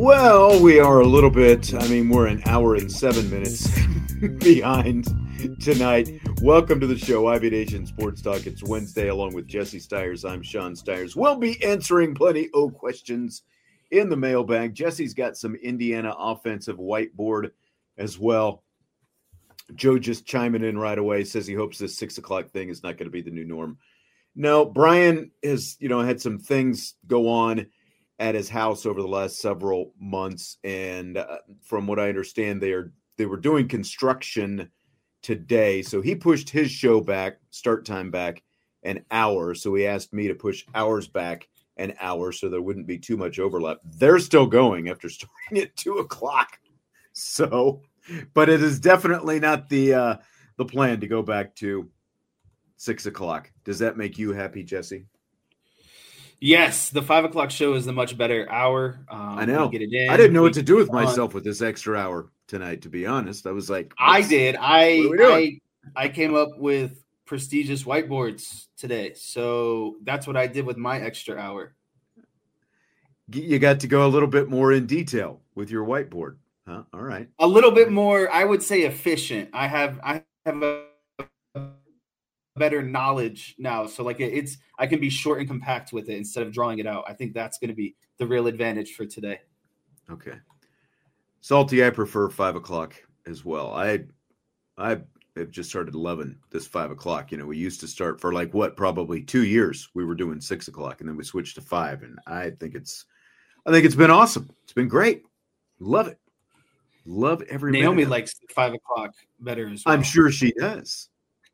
Well, we are a little bit, we're an hour and 7 minutes behind tonight. Welcome to the show, Ivy Nation Sports Talk. It's Wednesday, along with Jesse Stiers. I'm Sean Stiers. We'll be answering plenty of questions in the mailbag. Jesse's got some Indiana offensive whiteboard as well. Joe just chiming in right away, says he hopes this 6 o'clock thing is not going to be the new norm. No, Brian has, had some things go on at his house over the last several months, and from what I understand, they were doing construction today, so he pushed his show back, start time back, an hour. So he asked me to push ours back an hour, so there wouldn't be too much overlap. They're still going after starting at 2 o'clock. So, but it is definitely not the plan to go back to 6 o'clock. Does that make you happy, Jesse? Yes, the 5 o'clock show is the much better hour. I know. Get it in. I didn't know what to do with myself with this extra hour tonight, to be honest. I was like, I did. I came up with prestigious whiteboards today. So that's what I did with my extra hour. You got to go a little bit more in detail with your whiteboard. Huh? All right. A little bit more, I would say, efficient. I have a better knowledge now, so I can be short and compact with it instead of drawing it out. I think that's going to be the real advantage for today. Okay. Salty, I prefer 5 o'clock as well. I have just started loving this 5 o'clock. We used to start for probably 2 years. We were doing 6 o'clock, and then we switched to 5. And I think it's been awesome. It's been great. Love it. Love every Naomi minute. likes 5 o'clock better as well. I'm sure she does.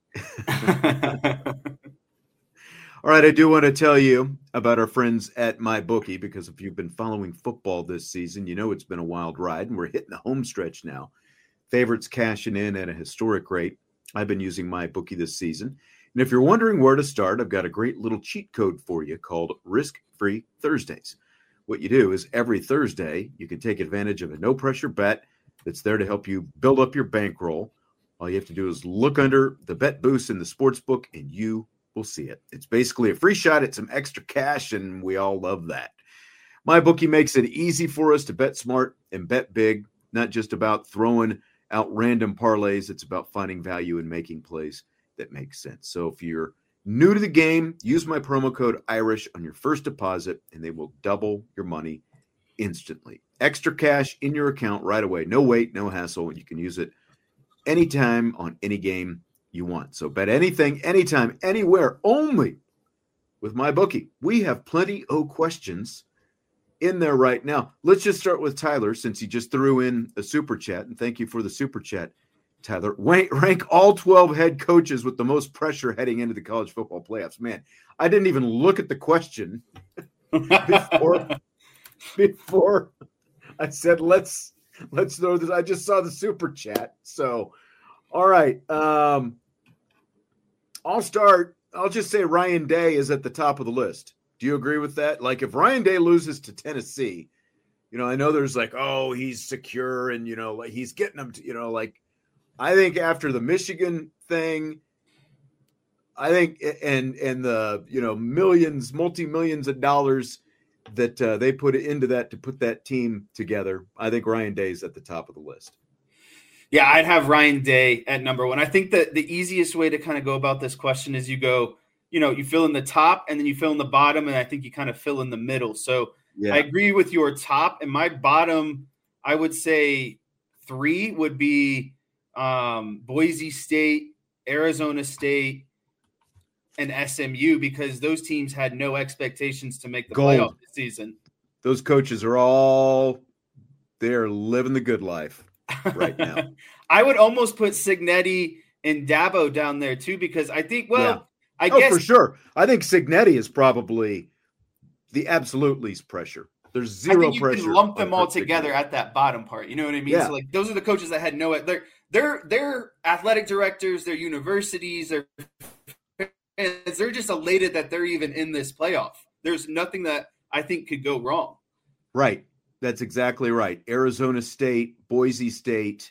All right, I do want to tell you about our friends at MyBookie, because if you've been following football this season, it's been a wild ride, and we're hitting the home stretch now. Favorites cashing in at a historic rate. I've been using MyBookie this season, and if you're wondering where to start, I've got a great little cheat code for you called Risk-Free Thursdays. What you do is every Thursday, you can take advantage of a no-pressure bet that's there to help you build up your bankroll. All you have to do is look under the bet boost in the sports book, and you will see it. It's basically a free shot at some extra cash, and we all love that. MyBookie makes it easy for us to bet smart and bet big, not just about throwing out random parlays. It's about finding value and making plays that make sense. So if you're new to the game, use my promo code IRISH on your first deposit, and they will double your money instantly. Extra cash in your account right away. No wait, no hassle. You can use it anytime on any game you want. So bet anything, anytime, anywhere, only with MyBookie. We have plenty of questions in there right now. Let's just start with Tyler, since he just threw in a super chat, and thank you for the super chat, Tyler. Rank all 12 head coaches with the most pressure heading into the college football playoffs. Man, I didn't even look at the question before I said let's throw this. I just saw the super chat. So, all right. I'll start. I'll just say Ryan Day is at the top of the list. Do you agree with that? If Ryan Day loses to Tennessee, I know there's he's secure and, he's getting them to, I think after the Michigan thing, I think, and the, millions, multi-millions of dollars that they put into that to put that team together, I think Ryan Day is at the top of the list. Yeah, I'd have Ryan Day at number one. I think that the easiest way to kind of go about this question is you go, you fill in the top and then you fill in the bottom, and I think you kind of fill in the middle. So yeah. I agree with your top, and my bottom, I would say 3 would be Boise State, Arizona State, and SMU, because those teams had no expectations to make the playoff this season. Those coaches are they're living the good life right now. I would almost put Cignetti and Dabo down there too, because I think, I guess for sure. I think Cignetti is probably the absolute least pressure. There's zero pressure. You can lump them all together at that bottom part. You know what I mean? Yeah. So those are the coaches that had they're athletic directors, they're universities, they're just elated that they're even in this playoff. There's nothing that I think could go wrong. Right. That's exactly right. Arizona State, Boise State,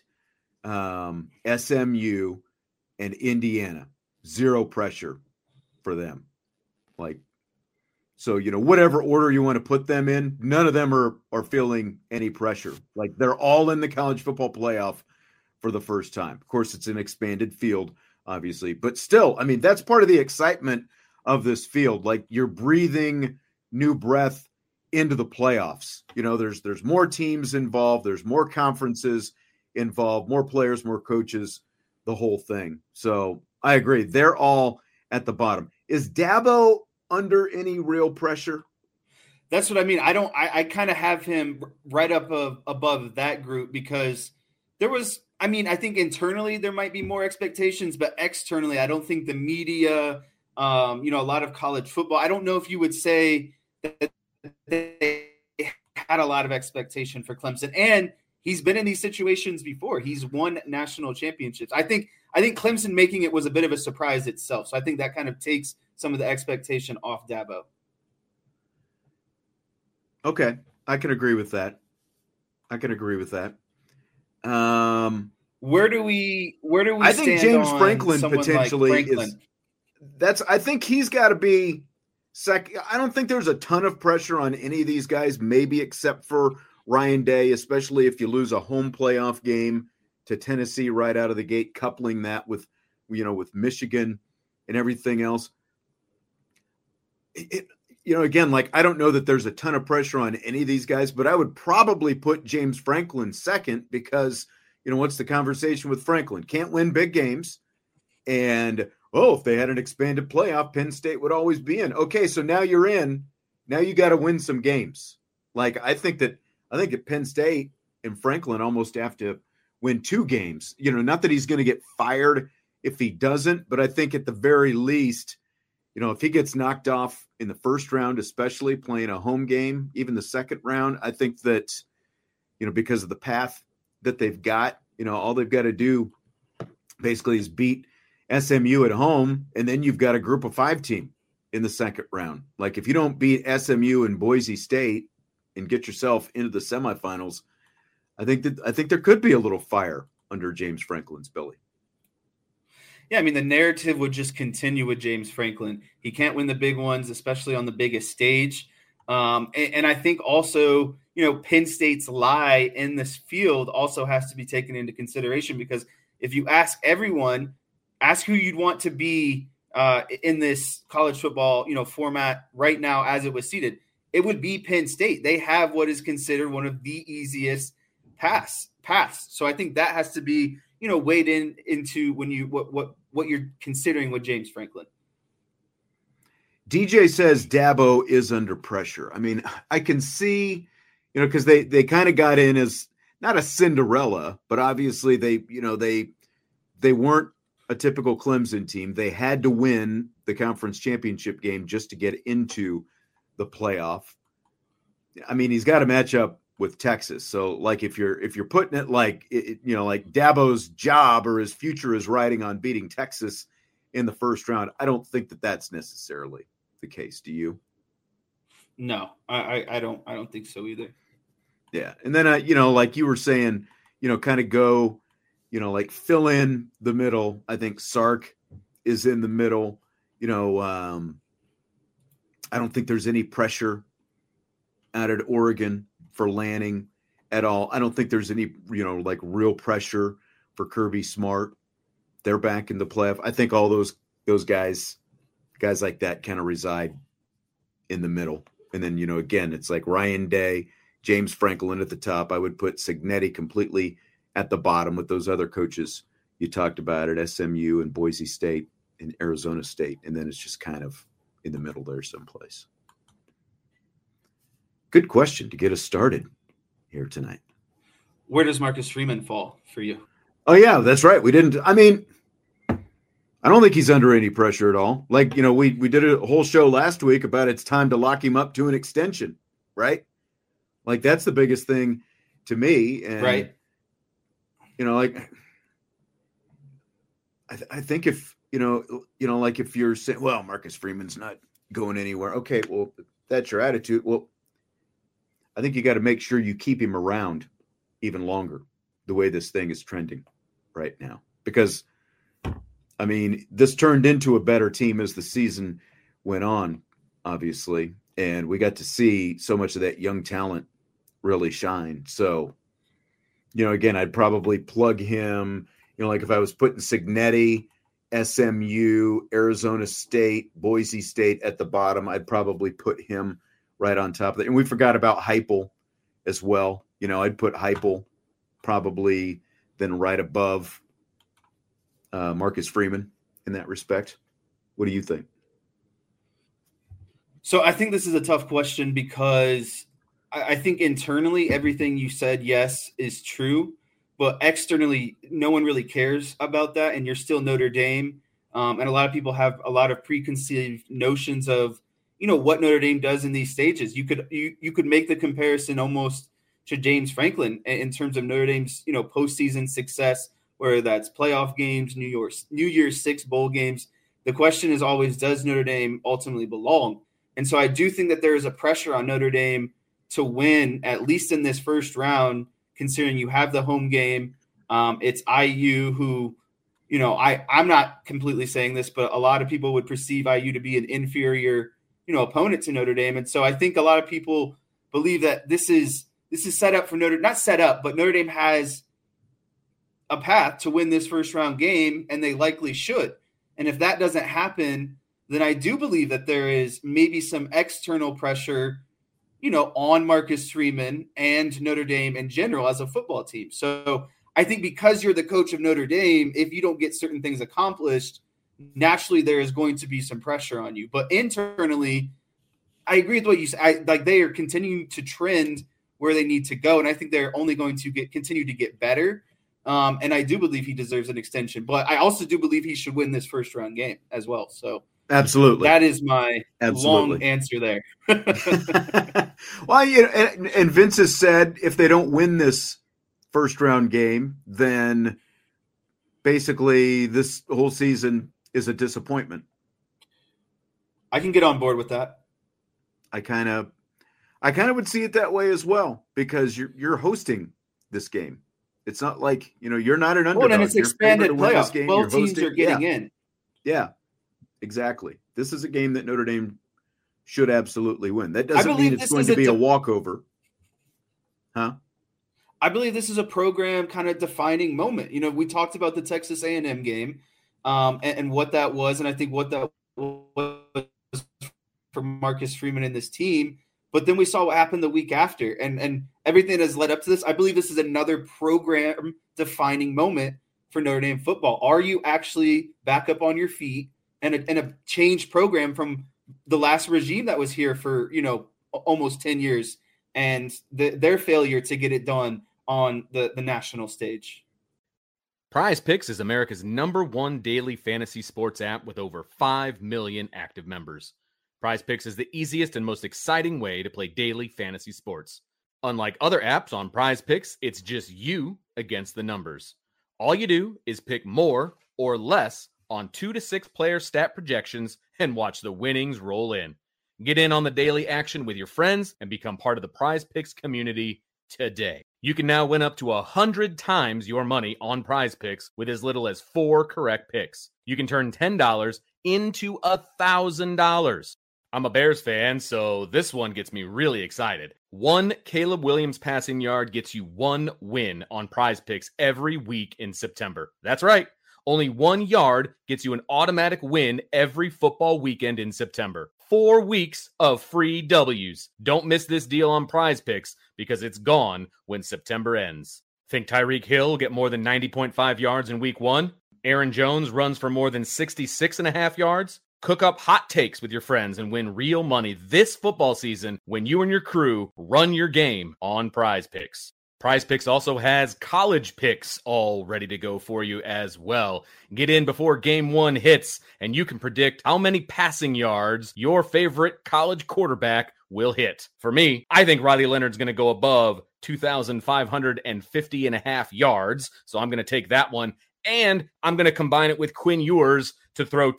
SMU, and Indiana. Zero pressure for them. So, whatever order you want to put them in, none of them are feeling any pressure. Like they're all in the college football playoff for the first time. Of course, it's an expanded field, obviously, but still, I mean, that's part of the excitement of this field. Like you're breathing new breath into the playoffs. There's more teams involved. There's more conferences involved, more players, more coaches, the whole thing. So I agree. They're all at the bottom. Is Dabo under any real pressure? That's what I mean. I kind of have him right up above that group because there was, I think internally there might be more expectations, but externally, I don't think the media, a lot of college football, I don't know if you would say that they had a lot of expectation for Clemson. And he's been in these situations before. He's won national championships. I think Clemson making it was a bit of a surprise itself. So I think that kind of takes some of the expectation off Dabo. Okay. I can agree with that. Where do we I think James Franklin potentially like Franklin? I think he's got to be second. I don't think there's a ton of pressure on any of these guys, maybe except for Ryan Day, especially if you lose a home playoff game to Tennessee right out of the gate, coupling that with Michigan and everything else. Again, like I don't know that there's a ton of pressure on any of these guys, but I would probably put James Franklin second because, what's the conversation with Franklin? Can't win big games. And, if they had an expanded playoff, Penn State would always be in. Okay, so now you're in. Now you got to win some games. Like I think at Penn State and Franklin almost have to win 2 games. Not that he's going to get fired if he doesn't, but I think at the very least, if he gets knocked off in the first round, especially playing a home game, even the second round, I think that, because of the path that they've got, all they've got to do basically is beat SMU at home, and then you've got a group of 5 team in the second round. Like if you don't beat SMU and Boise State and get yourself into the semifinals, I think there could be a little fire under James Franklin's belly. Yeah, the narrative would just continue with James Franklin. He can't win the big ones, especially on the biggest stage. And I think also, Penn State's lie in this field also has to be taken into consideration because if you ask everyone, ask who you'd want to be in this college football, format right now as it was seated, it would be Penn State. They have what is considered one of the easiest paths. So I think that has to be, weighed into when you what you're considering with James Franklin. DJ says Dabo is under pressure. I can see, because they kind of got in as not a Cinderella, but obviously they weren't a typical Clemson team. They had to win the conference championship game just to get into the playoff. He's got to match up with Texas. So like if you're putting it like like Dabo's job or his future is riding on beating Texas in the first round, I don't think that that's necessarily the case. Do you? No, I don't think so either. Yeah. And then like you were saying, kind of go, like fill in the middle. I think Sark is in the middle. I don't think there's any pressure out at Oregon for Lanning at all. I don't think there's any, like real pressure for Kirby Smart. They're back in the playoff. I think all those guys like that kind of reside in the middle. And then, again, it's like Ryan Day, James Franklin at the top. I would put Cignetti completely at the bottom with those other coaches you talked about at SMU and Boise State and Arizona State. And then it's just kind of in the middle there someplace. Good question to get us started here tonight. Where does Marcus Freeman fall for you? Oh, yeah, that's right. We didn't – I don't think he's under any pressure at all. Like, we did a whole show last week about it's time to lock him up to an extension, right? Like, that's the biggest thing to me. And, right. Like I think if, like if you're saying, well, Marcus Freeman's not going anywhere. Okay, well, that's your attitude. Well, I think you got to make sure you keep him around even longer the way this thing is trending right now. Because, this turned into a better team as the season went on, obviously. And we got to see so much of that young talent really shine. So, again, I'd probably plug him, like if I was putting Cignetti, SMU, Arizona State, Boise State at the bottom, I'd probably put him right on top of it. And we forgot about Heupel as well. I'd put Heupel probably then right above Marcus Freeman in that respect. What do you think? So I think this is a tough question because I think internally everything you said, yes, is true. But externally, no one really cares about that, and you're still Notre Dame. And a lot of people have a lot of preconceived notions of, what Notre Dame does in these stages. You could make the comparison almost to James Franklin in terms of Notre Dame's, postseason success, whether that's playoff games, New Year's Six bowl games. The question is always, does Notre Dame ultimately belong? And so I do think that there is a pressure on Notre Dame to win, at least in this first round, considering you have the home game. It's IU who, I'm not completely saying this, but a lot of people would perceive IU to be an inferior, opponent to Notre Dame. And so I think a lot of people believe that this is set up for not set up, but Notre Dame has a path to win this first round game, and they likely should. And if that doesn't happen, then I do believe that there is maybe some external pressure, on Marcus Freeman and Notre Dame in general as a football team. So I think because you're the coach of Notre Dame, if you don't get certain things accomplished, naturally there is going to be some pressure on you. But internally, I agree with what you said. They are continuing to trend where they need to go, and I think they're only going to continue to get better. And I do believe he deserves an extension, but I also do believe he should win this first round game as well. So absolutely, that is my long answer there. Well, and Vince has said if they don't win this first round game, then basically this whole season is a disappointment. I can get on board with that. I kind of would see it that way as well, because you're hosting this game. It's not like, you're not an underdog. And it's expanded playoff. 12 teams are getting in. Yeah, exactly. This is a game that Notre Dame should absolutely win. That doesn't mean it's going to be a walkover. Huh? I believe this is a program kind of defining moment. We talked about the Texas A&M game and what that was, and I think what that was for Marcus Freeman and this team. But then we saw what happened the week after, and everything has led up to this. I believe this is another program-defining moment for Notre Dame football. Are you actually back up on your feet and a changed program from the last regime that was here for, almost 10 years and their failure to get it done on the national stage? Prize Picks is America's #1 daily fantasy sports app with over 5 million active members. Prize Picks is the easiest and most exciting way to play daily fantasy sports. Unlike other apps on Prize Picks, it's just you against the numbers. All you do is pick more or less on 2 to 6 player stat projections and watch the winnings roll in. Get in on the daily action with your friends and become part of the Prize Picks community today. You can now win up to 100 times your money on Prize Picks with as little as 4 correct picks. You can turn $10 into $1,000. I'm a Bears fan, so this one gets me really excited. 1 Caleb Williams passing yard gets you 1 win on Prize Picks every week in September. That's right. Only 1 yard gets you an automatic win every football weekend in September. 4 weeks of free W's. Don't miss this deal on Prize Picks because it's gone when September ends. Think Tyreek Hill will get more than 90.5 yards in week 1? Aaron Jones runs for more than 66.5 yards? Cook up hot takes with your friends and win real money this football season when you and your crew run your game on Prize Picks. Prize Picks also has college picks all ready to go for you as well. Get in before game 1 hits, and you can predict how many passing yards your favorite college quarterback will hit. For me, I think Riley Leonard's going to go above 2,550.5 yards, so I'm going to take that one. And I'm going to combine it with Quinn Ewers to throw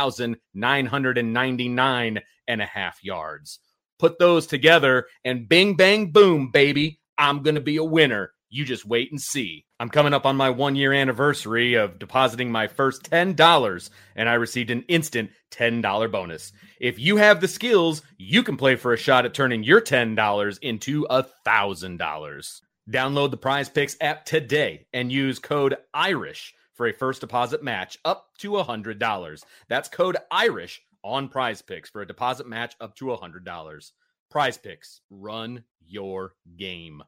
2,999.5 yards. Put those together and bing, bang, boom, baby. I'm going to be a winner. You just wait and see. I'm coming up on my 1-year anniversary of depositing my first $10, and I received an instant $10 bonus. If you have the skills, you can play for a shot at turning your $10 into $1,000. Download the Prize Picks app today and use code IRISH for a first deposit match up to $100. That's code IRISH on Prize Picks for a deposit match up to $100. Prize Picks, run your game.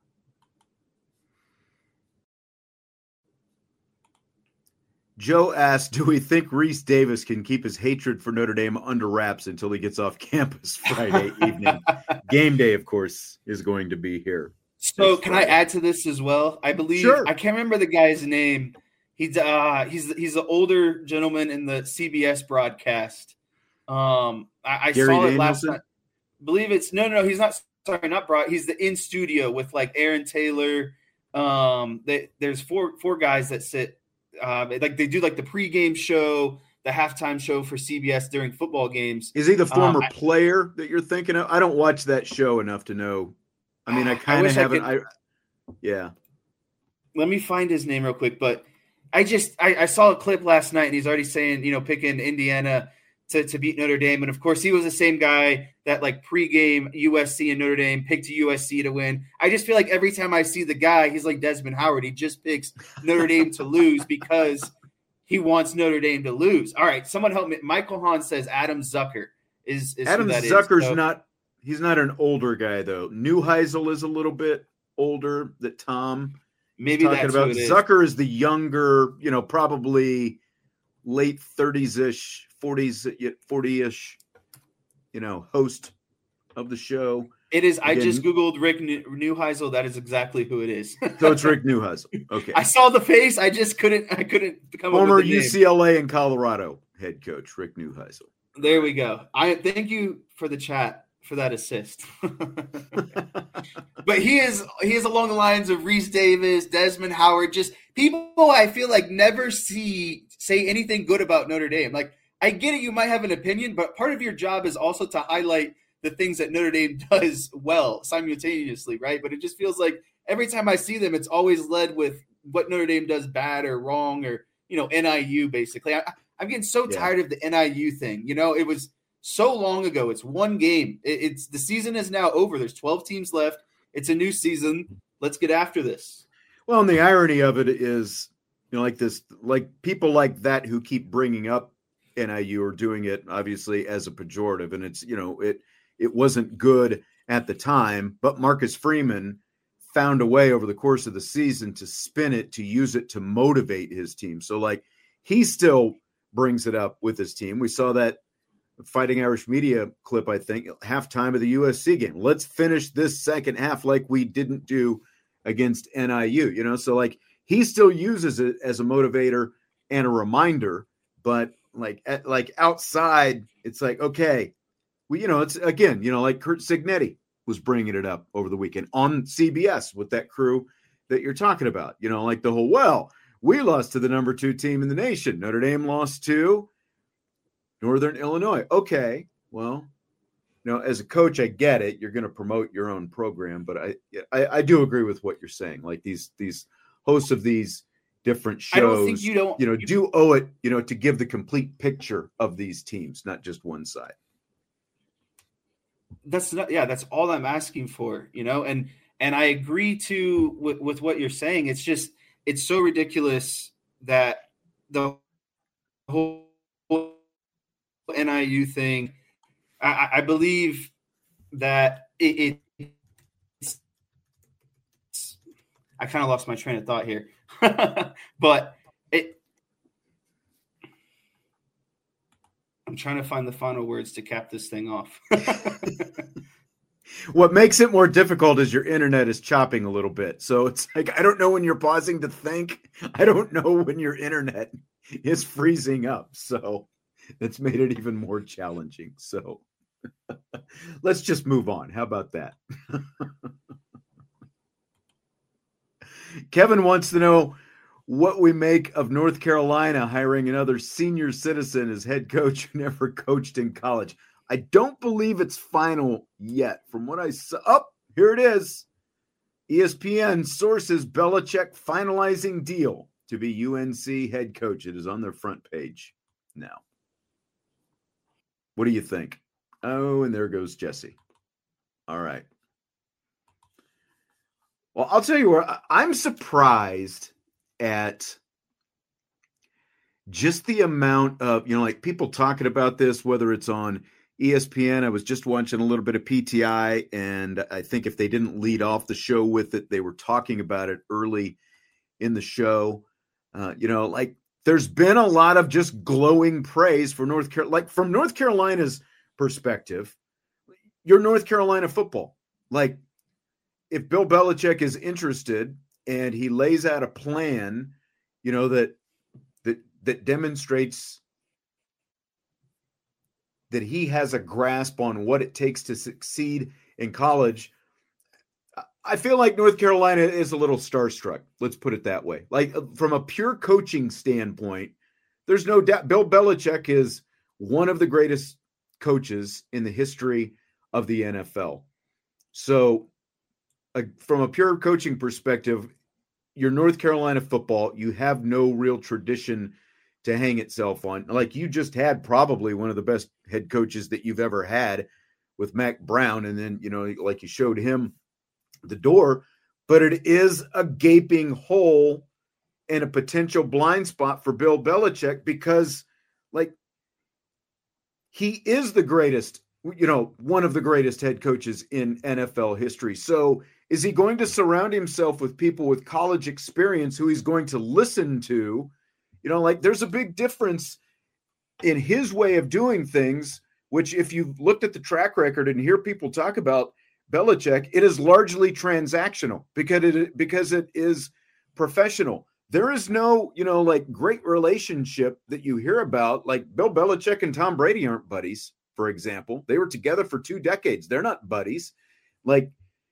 Joe asked, do we think Reese Davis can keep his hatred for Notre Dame under wraps until he gets off campus Friday evening? Game day, of course, is going to be here. So can I add to this as well? I believe Sure. I can't remember the guy's name. He's the older gentleman in the CBS broadcast. I saw it last night. I believe it's no, he's not. Sorry, not broad. He's the in studio with like Aaron Taylor. There's four guys that sit. Like they do like the pregame show, the halftime show for CBS during football games. Is he the former player that you're thinking of? I don't watch that show enough to know. I mean, I kind of haven't. Yeah. Let me find his name real quick. But I saw a clip last night, and he's already saying, picking Indiana to beat Notre Dame. And of course, he was the same guy that like pregame USC and Notre Dame picked USC to win. I just feel like every time I see the guy, he's like Desmond Howard. He just picks Notre Dame to lose because he wants Notre Dame to lose. All right, someone help me. Michael Hahn says Adam Zucker is Adam who that Zucker's is. So, not. He's not an older guy though. Neuheisel is a little bit older. That Tom maybe talking that's about. who it is. Zucker is the younger, probably late 30s-ish, 40-ish, host of the show. It is. I just Googled Rick Neuheisel. That is exactly who it is. So it's Rick Neuheisel. Okay. I saw the face. I couldn't come Former up with the name. UCLA and Colorado head coach, Rick Neuheisel. There we go. I thank you for the chat for that assist. But he is along the lines of Reese Davis, Desmond Howard, just people I feel like never say anything good about Notre Dame. Like, I get it, you might have an opinion, but part of your job is also to highlight the things that Notre Dame does well simultaneously, right? But it just feels like every time I see them, it's always led with what Notre Dame does bad or wrong or, NIU basically. I'm getting so tired of the NIU thing. It was so long ago. It's one game. It's the season is now over. There's 12 teams left. It's a new season. Let's get after this. Well, and the irony of it is, like people like that who keep bringing up NIU are doing it obviously as a pejorative, and it's, it wasn't good at the time, but Marcus Freeman found a way over the course of the season to spin it, to use it to motivate his team. So like he still brings it up with his team. We saw that Fighting Irish Media clip, I think, halftime of the USC game. Let's finish this second half like we didn't do against NIU, so like he still uses it as a motivator and a reminder, but like outside, it's like, okay, it's again, like Curt Cignetti was bringing it up over the weekend on CBS with that crew that you're talking about, like the whole, we lost to the number 2 team in the nation. Notre Dame lost to Northern Illinois. Okay, well, as a coach, I get it. You're going to promote your own program, but I do agree with what you're saying. Like these hosts of these different shows, I don't think you do owe it, to give the complete picture of these teams, not just one side. That's all I'm asking for, and I agree with what you're saying. It's just, it's so ridiculous that the whole NIU thing, I believe that it's I kind of lost my train of thought here, but I'm trying to find the final words to cap this thing off. What makes it more difficult is your internet is chopping a little bit. So it's like, I don't know when you're pausing to think. I don't know when your internet is freezing up. So that's made it even more challenging. So let's just move on. How about that? Kevin wants to know what we make of North Carolina hiring another senior citizen as head coach who never coached in college. I don't believe it's final yet. From what I saw, here it is. ESPN sources Belichick finalizing deal to be UNC head coach. It is on their front page now. What do you think? Oh, and there goes Jesse. All right. Well, I'll tell you what, I'm surprised at just the amount of, like people talking about this, whether it's on ESPN. I was just watching a little bit of PTI, and I think if they didn't lead off the show with it, they were talking about it early in the show. There's been a lot of just glowing praise for North Carolina. Like, from North Carolina's perspective, you're North Carolina football. Like, if Bill Belichick is interested and he lays out a plan, that demonstrates that he has a grasp on what it takes to succeed in college, I feel like North Carolina is a little starstruck. Let's put it that way. Like, from a pure coaching standpoint, there's no doubt Bill Belichick is one of the greatest coaches in the history of the NFL. So from a pure coaching perspective, you're North Carolina football. You have no real tradition to hang itself on. Like, you just had probably one of the best head coaches that you've ever had with Mac Brown. And then, like, you showed him the door, but it is a gaping hole and a potential blind spot for Bill Belichick because, like, he is the greatest, one of the greatest head coaches in NFL history. So is he going to surround himself with people with college experience who he's going to listen to? There's a big difference in his way of doing things, which, if you've looked at the track record and hear people talk about Belichick, it is largely transactional because it is professional. There is no, great relationship that you hear about. Like, Bill Belichick and Tom Brady aren't buddies, for example. They were together for 2 decades. They're not buddies. Like,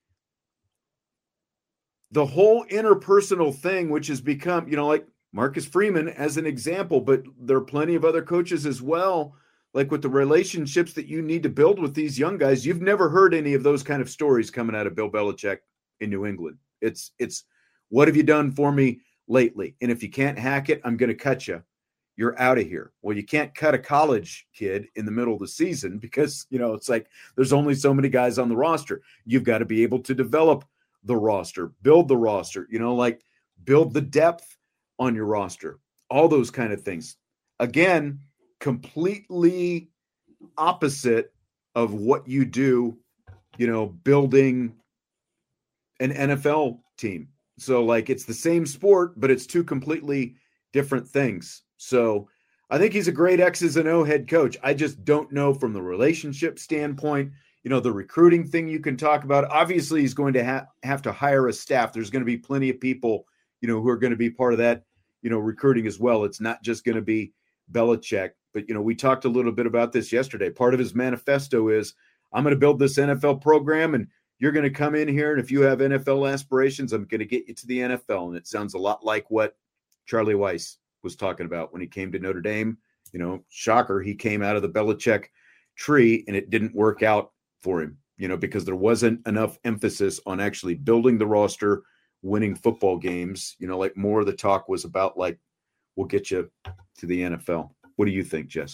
the whole interpersonal thing, which has become, like Marcus Freeman as an example, but there are plenty of other coaches as well, like with the relationships that you need to build with these young guys. You've never heard any of those kind of stories coming out of Bill Belichick in New England. It's what have you done for me lately? And if you can't hack it, I'm going to cut you. You're out of here. Well, you can't cut a college kid in the middle of the season because, it's like there's only so many guys on the roster. You've got to be able to develop the roster, build the roster, build the depth on your roster, all those kind of things. Again, completely opposite of what you do, building an NFL team. So, like, it's the same sport, but it's 2 completely different things. So I think he's a great X's and O head coach. I just don't know from the relationship standpoint, the recruiting thing you can talk about. Obviously, he's going to have to hire a staff. There's going to be plenty of people, who are going to be part of that, recruiting as well. It's not just going to be Belichick. But, we talked a little bit about this yesterday. Part of his manifesto is, I'm going to build this NFL program, and you're going to come in here, and if you have NFL aspirations, I'm going to get you to the NFL. And it sounds a lot like what Charlie Weiss was talking about when he came to Notre Dame. Shocker, he came out of the Belichick tree, and it didn't work out for him, because there wasn't enough emphasis on actually building the roster, winning football games. Like, more of the talk was about, like, we'll get you to the NFL. What do you think, Jess?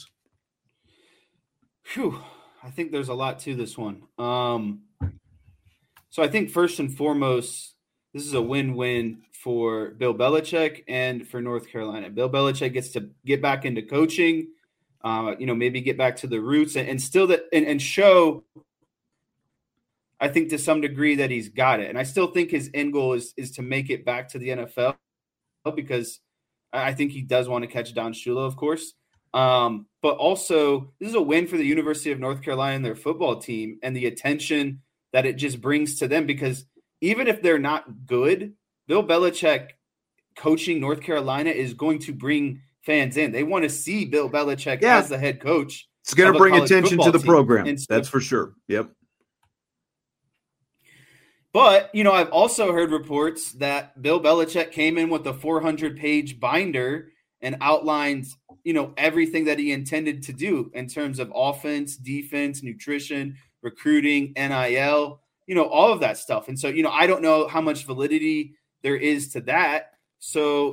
I think there's a lot to this one. So I think first and foremost, this is a win-win for Bill Belichick and for North Carolina. Bill Belichick gets to get back into coaching, maybe get back to the roots and still and show, I think, to some degree that he's got it. And I still think his end goal is to make it back to the NFL, because I think he does want to catch Don Shula, of course. But also, this is a win for the University of North Carolina and their football team and the attention that it just brings to them, because even if they're not good, Bill Belichick coaching North Carolina is going to bring fans in. They want to see Bill Belichick as the head coach. It's going to bring attention to the program. That's for sure. Yep. But, I've also heard reports that Bill Belichick came in with a 400-page binder and outlined, everything that he intended to do in terms of offense, defense, nutrition, recruiting, NIL. all of that stuff. And so, I don't know how much validity there is to that. So,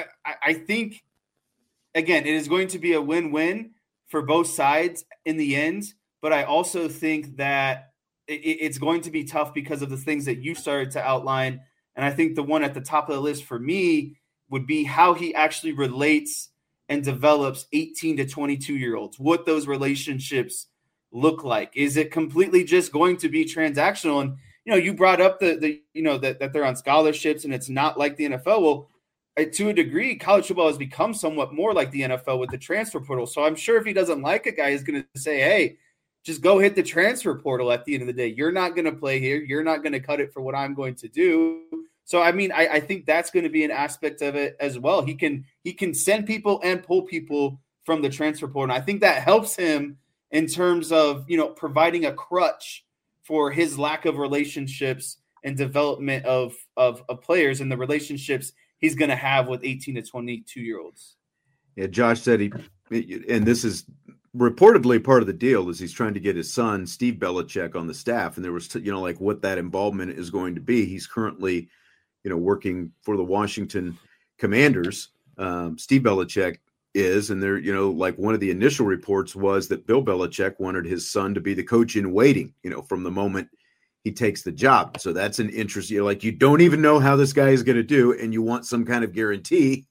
I think, again, it is going to be a win-win for both sides in the end. But I also think that it's going to be tough because of the things that you started to outline. And I think the one at the top of the list for me would be how he actually relates and develops 18 to 22-year-olds, what those relationships look like. Is it completely just going to be transactional? And, you brought up that they're on scholarships and it's not like the NFL. Well, to a degree, college football has become somewhat more like the NFL with the transfer portal. So I'm sure if he doesn't like a guy, he's going to say, hey, just go hit the transfer portal at the end of the day. You're not going to play here. You're not going to cut it for what I'm going to do. So, I think that's going to be an aspect of it as well. He can send people and pull people from the transfer portal. And I think that helps him in terms of, providing a crutch for his lack of relationships and development of players and the relationships he's going to have with 18 to 22-year-olds. Yeah, Josh said and this is reportedly part of the deal, is he's trying to get his son, Steve Belichick, on the staff. And there was, like what that involvement is going to be. He's currently, working for the Washington Commanders. Steve Belichick is, and they're, like one of the initial reports was that Bill Belichick wanted his son to be the coach in waiting, from the moment he takes the job. So that's an interest. You don't even know how this guy is going to do, and you want some kind of guarantee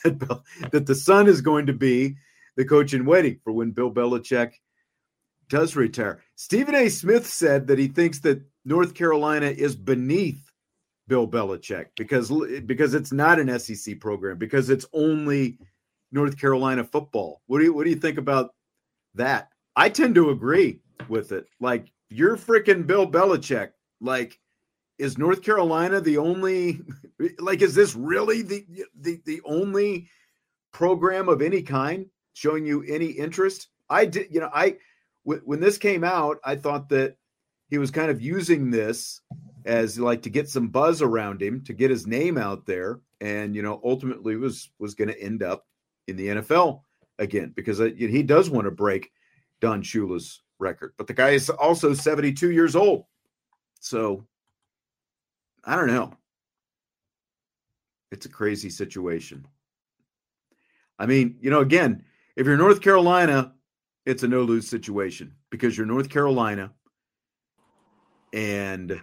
that the son is going to be the coach in waiting for when Bill Belichick does retire. Stephen A. Smith said that he thinks that North Carolina is beneath Bill Belichick because it's not an SEC program, because it's only North Carolina football. What do you think about that? I tend to agree with it. Like, you're freaking Bill Belichick. Like, is North Carolina the only, is this really the only program of any kind showing you any interest? When this came out, I thought that he was kind of using this as to get some buzz around him, to get his name out there, and ultimately was going to end up in the NFL again, because he does want to break Don Shula's record. But the guy is also 72 years old. So I don't know. It's a crazy situation. Again, if you're North Carolina, it's a no-lose situation, because you're North Carolina, and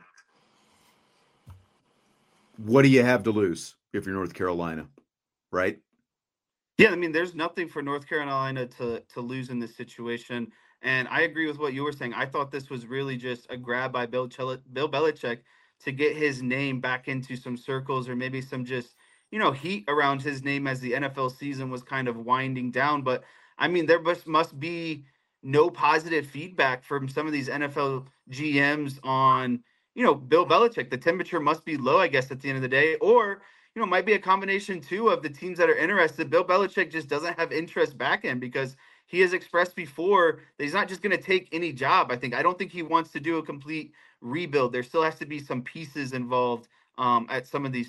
what do you have to lose if you're North Carolina, right? Yeah, there's nothing for North Carolina to lose in this situation. And I agree with what you were saying. I thought this was really just a grab by Bill Belichick to get his name back into some circles, or maybe some just, heat around his name as the NFL season was kind of winding down. But there must be no positive feedback from some of these NFL GMs on, Bill Belichick. The temperature must be low, I guess, at the end of the day. Or, might be a combination, too, of the teams that are interested. Bill Belichick just doesn't have interest back in, because he has expressed before that he's not just going to take any job. I don't think he wants to do a complete rebuild. There still has to be some pieces involved at some of these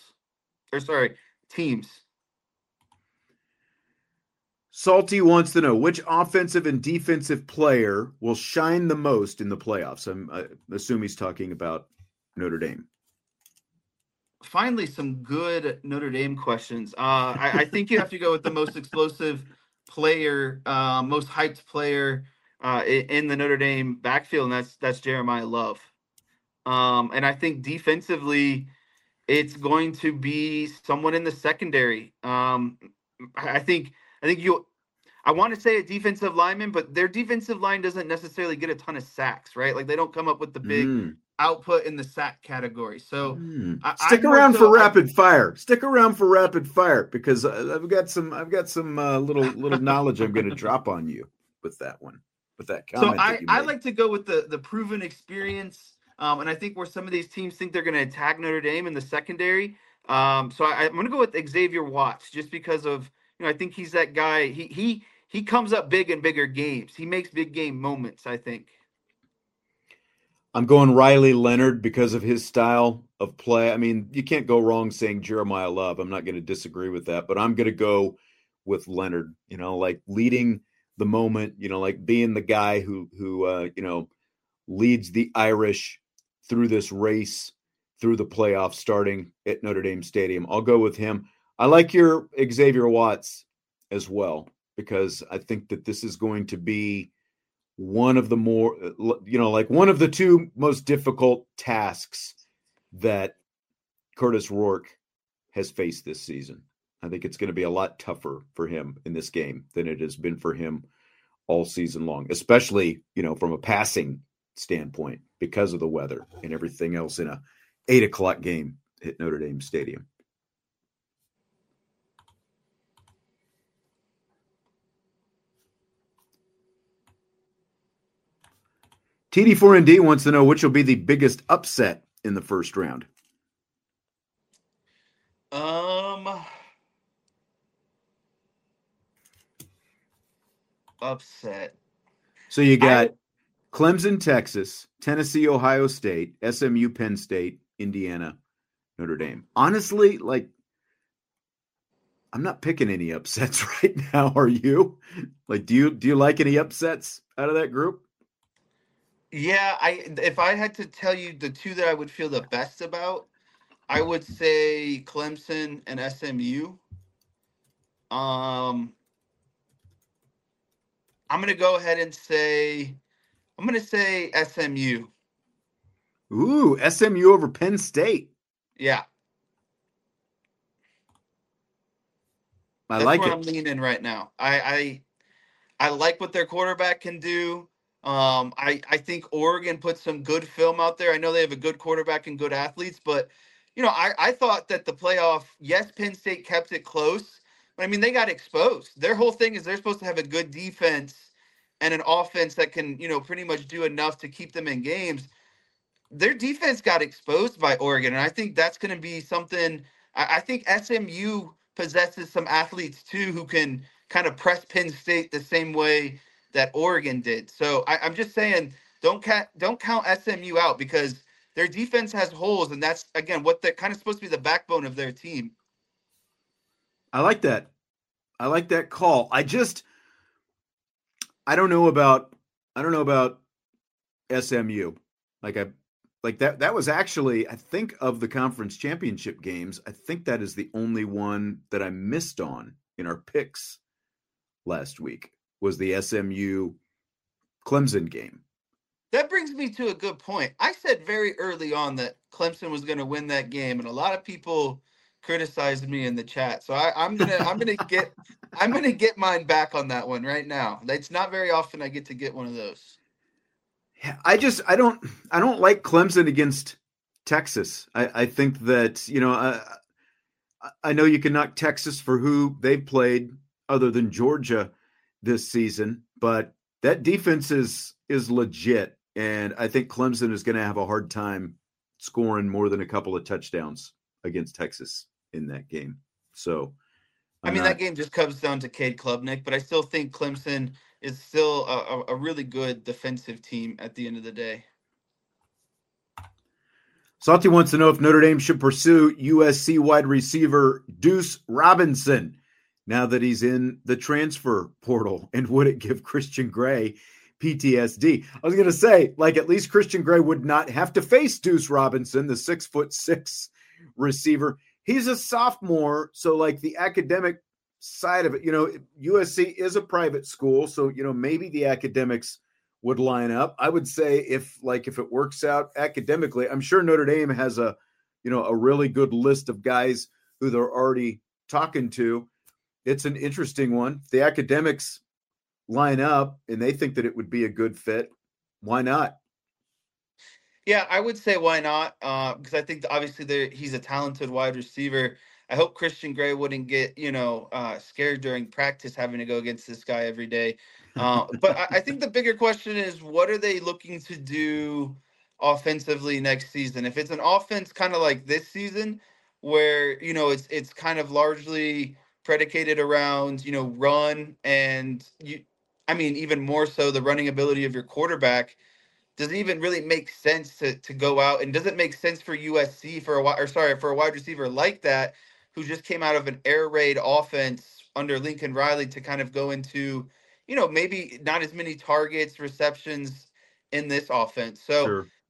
teams. Salty wants to know which offensive and defensive player will shine the most in the playoffs. I assume he's talking about Notre Dame. Finally, some good Notre Dame questions. I think you have to go with the most explosive player, most hyped player in the Notre Dame backfield, and that's Jeremiah Love. And I think defensively, it's going to be someone in the secondary. I want to say a defensive lineman, but their defensive line doesn't necessarily get a ton of sacks, right? They don't come up with the big output in the sack category. So stick around for rapid fire. Stick around for rapid fire, because I've got some little knowledge I'm going to drop on you with that one, with that comment. So I like to go with the proven experience, and I think where some of these teams think they're going to attack Notre Dame in the secondary. So I'm going to go with Xavier Watts, just because of, I think he's that guy. He comes up big in bigger games. He makes big game moments, I think. I'm going Riley Leonard because of his style of play. You can't go wrong saying Jeremiah Love. I'm not going to disagree with that, but I'm going to go with Leonard, leading the moment, being the guy who leads the Irish through this race, through the playoffs starting at Notre Dame Stadium. I'll go with him. I like your Xavier Watts as well, because I think that this is going to be one of the more, like one of the two most difficult tasks that Curtis Rourke has faced this season. I think it's going to be a lot tougher for him in this game than it has been for him all season long, especially, from a passing standpoint because of the weather and everything else in a 8:00 game at Notre Dame Stadium. TD4ND wants to know which will be the biggest upset in the first round. Upset. So you got Clemson, Texas, Tennessee, Ohio State, SMU, Penn State, Indiana, Notre Dame. Honestly, I'm not picking any upsets right now. Are you? Do you like any upsets out of that group? Yeah, if I had to tell you the two that I would feel the best about, I would say Clemson and SMU. I'm gonna go ahead and say SMU. Ooh, SMU over Penn State. Yeah. That's like where I'm leaning right now. I like what their quarterback can do. I think Oregon put some good film out there. I know they have a good quarterback and good athletes, but I thought that the playoff, yes, Penn State kept it close, but I mean they got exposed. Their whole thing is they're supposed to have a good defense and an offense that can, pretty much do enough to keep them in games. Their defense got exposed by Oregon, and I think that's going to be something. I think SMU possesses some athletes too who can kind of press Penn State the same way that Oregon did. So I'm just saying, don't count SMU out, because their defense has holes, and that's again what they're kind of supposed to be the backbone of their team. I like that. I like that call. I don't know about SMU. That was actually, I think, of the conference championship games, I think that is the only one that I missed on in our picks last week, was the SMU Clemson game. That brings me to a good point. I said very early on that Clemson was going to win that game, and a lot of people criticized me in the chat. So I'm gonna get mine back on that one right now. It's not very often I get to get one of those. Yeah, I don't like Clemson against Texas. I think that, I know you can knock Texas for who they've played other than Georgia this season, but that defense is legit. And I think Clemson is going to have a hard time scoring more than a couple of touchdowns against Texas in that game. So, that game just comes down to Cade Klubnik, but I still think Clemson is still a really good defensive team at the end of the day. Salty wants to know if Notre Dame should pursue USC wide receiver Deuce Robinson now that he's in the transfer portal, and would it give Christian Gray PTSD? I was going to say, at least Christian Gray would not have to face Deuce Robinson, the 6'6" receiver. He's a sophomore, so the academic side of it, USC is a private school, so maybe the academics would line up. I would say if it works out academically, I'm sure Notre Dame has a really good list of guys who they're already talking to. It's an interesting one. If the academics line up and they think that it would be a good fit, why not? Yeah, I would say why not? Because I think obviously he's a talented wide receiver. I hope Christian Gray wouldn't get, scared during practice having to go against this guy every day. But I think the bigger question is, what are they looking to do offensively next season? If it's an offense kind of like this season, where, it's kind of largely predicated around, run and even more so the running ability of your quarterback, does it even really make sense to go out? And does it make sense for USC for a wide receiver like that, who just came out of an air raid offense under Lincoln Riley, to kind of go into, maybe not as many targets, receptions in this offense? So sure.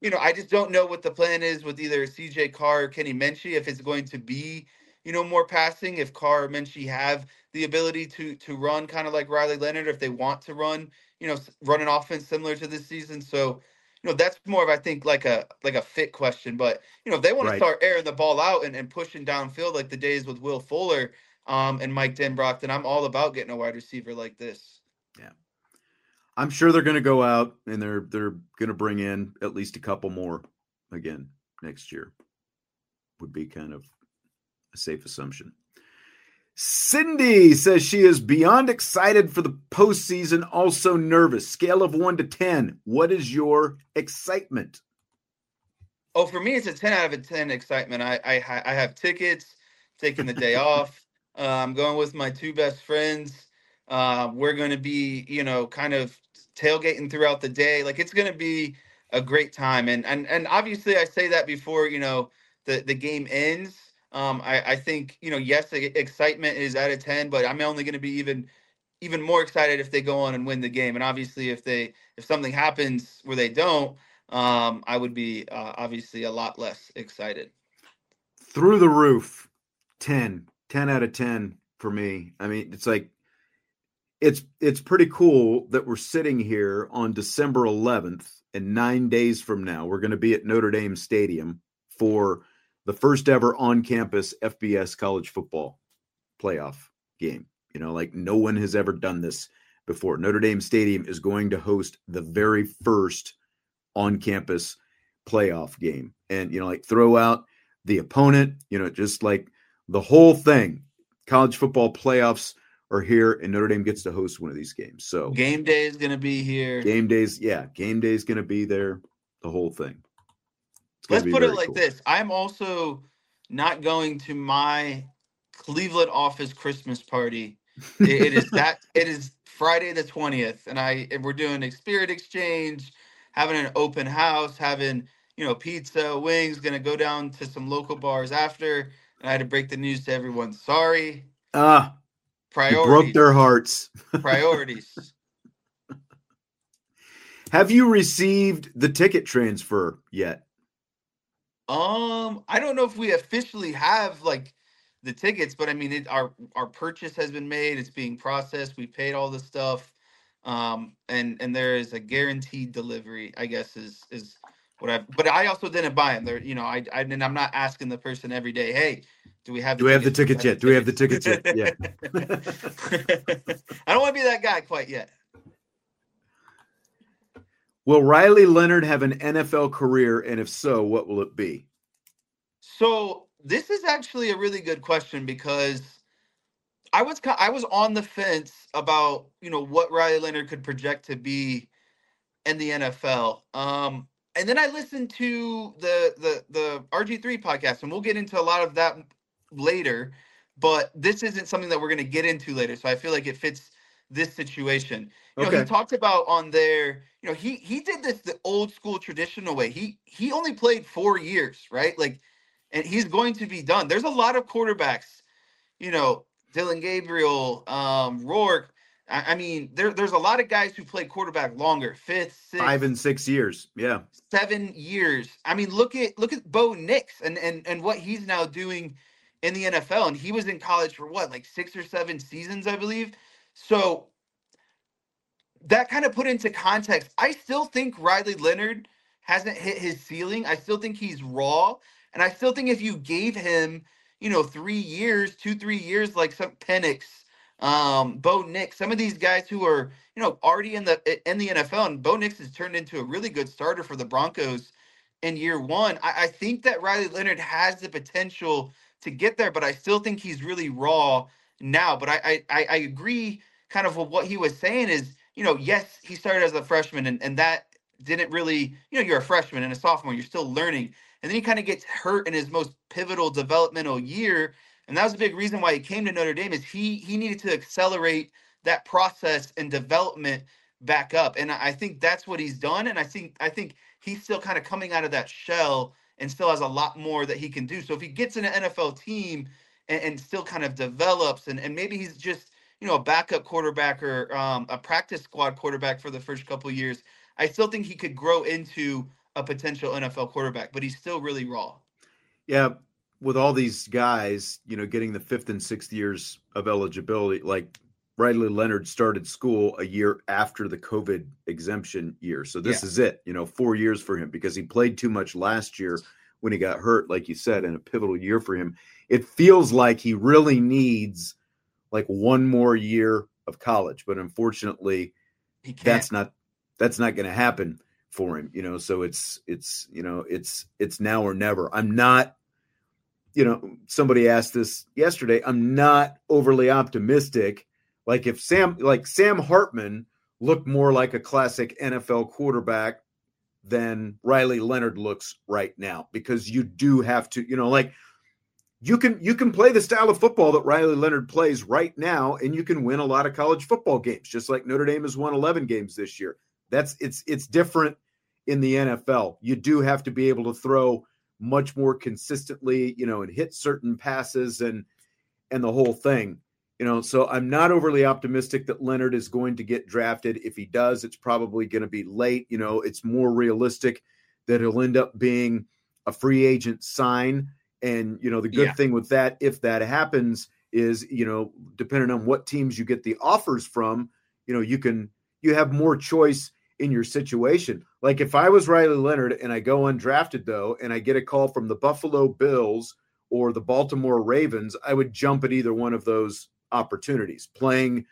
I just don't know what the plan is with either CJ Carr or Kenny Minchey, if it's going to be, more passing, if Carr or Minchey have the ability to run kind of like Riley Leonard, if they want to run, run an offense similar to this season. So, that's more of, I think, like a fit question. But, if they want to start airing the ball out and pushing downfield like the days with Will Fuller and Mike Denbrock, then I'm all about getting a wide receiver like this. Yeah. I'm sure they're going to go out and they're going to bring in at least a couple more again next year. Would be kind of a safe assumption. Cindy says she is beyond excited for the postseason, also nervous. Scale of 1 to 10. What is your excitement? Oh, for me, it's a 10 out of 10 excitement. I have tickets, taking the day off. I'm going with my two best friends. We're going to be, kind of tailgating throughout the day. Like, it's going to be a great time. And obviously I say that before, the game ends. I think, yes, the excitement is out of 10, but I'm only going to be even more excited if they go on and win the game. And obviously if something happens where they don't, I would be obviously a lot less excited. Through the roof, 10 out of 10 for me. I mean, it's like, it's pretty cool that we're sitting here on December 11th, and 9 days from now, we're going to be at Notre Dame Stadium for the first ever on-campus FBS college football playoff game. Like no one has ever done this before. Notre Dame Stadium is going to host the very first on-campus playoff game. And, like throw out the opponent, just like the whole thing. College football playoffs are here, and Notre Dame gets to host one of these games. So game day is going to be here. Game day is going to be there. The whole thing. Let's put it like this. I'm also not going to my Cleveland office Christmas party. It is Friday the 20th, and we're doing a spirit exchange, having an open house, having pizza, wings. Going to go down to some local bars after, and I had to break the news to everyone. Sorry. Priorities. You broke their hearts. Priorities. Have you received the ticket transfer yet? I don't know if we officially have like the tickets, but I mean, our purchase has been made. It's being processed. We paid all the stuff. And there is a guaranteed delivery, I guess is what but I also didn't buy them there. I'm not asking the person every day, hey, do we have the tickets yet? Do we have the tickets yet? Yeah. I don't want to be that guy quite yet. Will Riley Leonard have an NFL career? And if so, what will it be? So this is actually a really good question because I was on the fence about, what Riley Leonard could project to be in the NFL. And then I listened to the RG3 podcast, and we'll get into a lot of that later, but this isn't something that we're going to get into later. So I feel like it fits this situation. He talked about on there, he did this the old school traditional way. He only played 4 years, right? Like, and he's going to be done. There's a lot of quarterbacks, Dillon Gabriel, Rourke. I mean, there's a lot of guys who play quarterback longer, 5th, 6th, 5 and 6 years. Yeah. 7 years. I mean, look at Bo Nix and what he's now doing in the NFL. And he was in college for what, like 6 or 7 seasons, I believe. So that kind of put into context, I still think Riley Leonard hasn't hit his ceiling. I still think he's raw. And I still think if you gave him, 3 years, 2-3 years, like some Penix, Bo Nix, some of these guys who are, already in the NFL, and Bo Nix has turned into a really good starter for the Broncos in year 1. I think that Riley Leonard has the potential to get there, but I still think he's really raw now. But I agree kind of with what he was saying is, yes, he started as a freshman and that didn't really, you're a freshman and a sophomore, you're still learning. And then he kind of gets hurt in his most pivotal developmental year. And that was a big reason why he came to Notre Dame is he needed to accelerate that process and development back up. And I think that's what he's done. And I think he's still kind of coming out of that shell and still has a lot more that he can do. So if he gets in an NFL team and still kind of develops and maybe he's just, a backup quarterback or a practice squad quarterback for the first couple of years, I still think he could grow into a potential NFL quarterback, but he's still really raw. Yeah, with all these guys, getting the 5th and 6th years of eligibility, like Riley Leonard started school a year after the COVID exemption year. So this is it, 4 years for him because he played too much last year when he got hurt, like you said, in a pivotal year for him. It feels like he really needs like one more year of college, but unfortunately that's not going to happen for him, so it's now or never. I'm not, somebody asked this yesterday. I'm not overly optimistic. Like if Sam Hartman looked more like a classic NFL quarterback than Riley Leonard looks right now, because you do have to, you can play the style of football that Riley Leonard plays right now, and you can win a lot of college football games, just like Notre Dame has won 11 games this year. It's different in the NFL. You do have to be able to throw much more consistently, and hit certain passes and the whole thing. So I'm not overly optimistic that Leonard is going to get drafted. If he does, it's probably going to be late. It's more realistic that he'll end up being a free agent sign. And, the good thing with that, if that happens, is, depending on what teams you get the offers from, you have more choice in your situation. Like if I was Riley Leonard and I go undrafted though, and I get a call from the Buffalo Bills or the Baltimore Ravens, I would jump at either one of those opportunities, playing,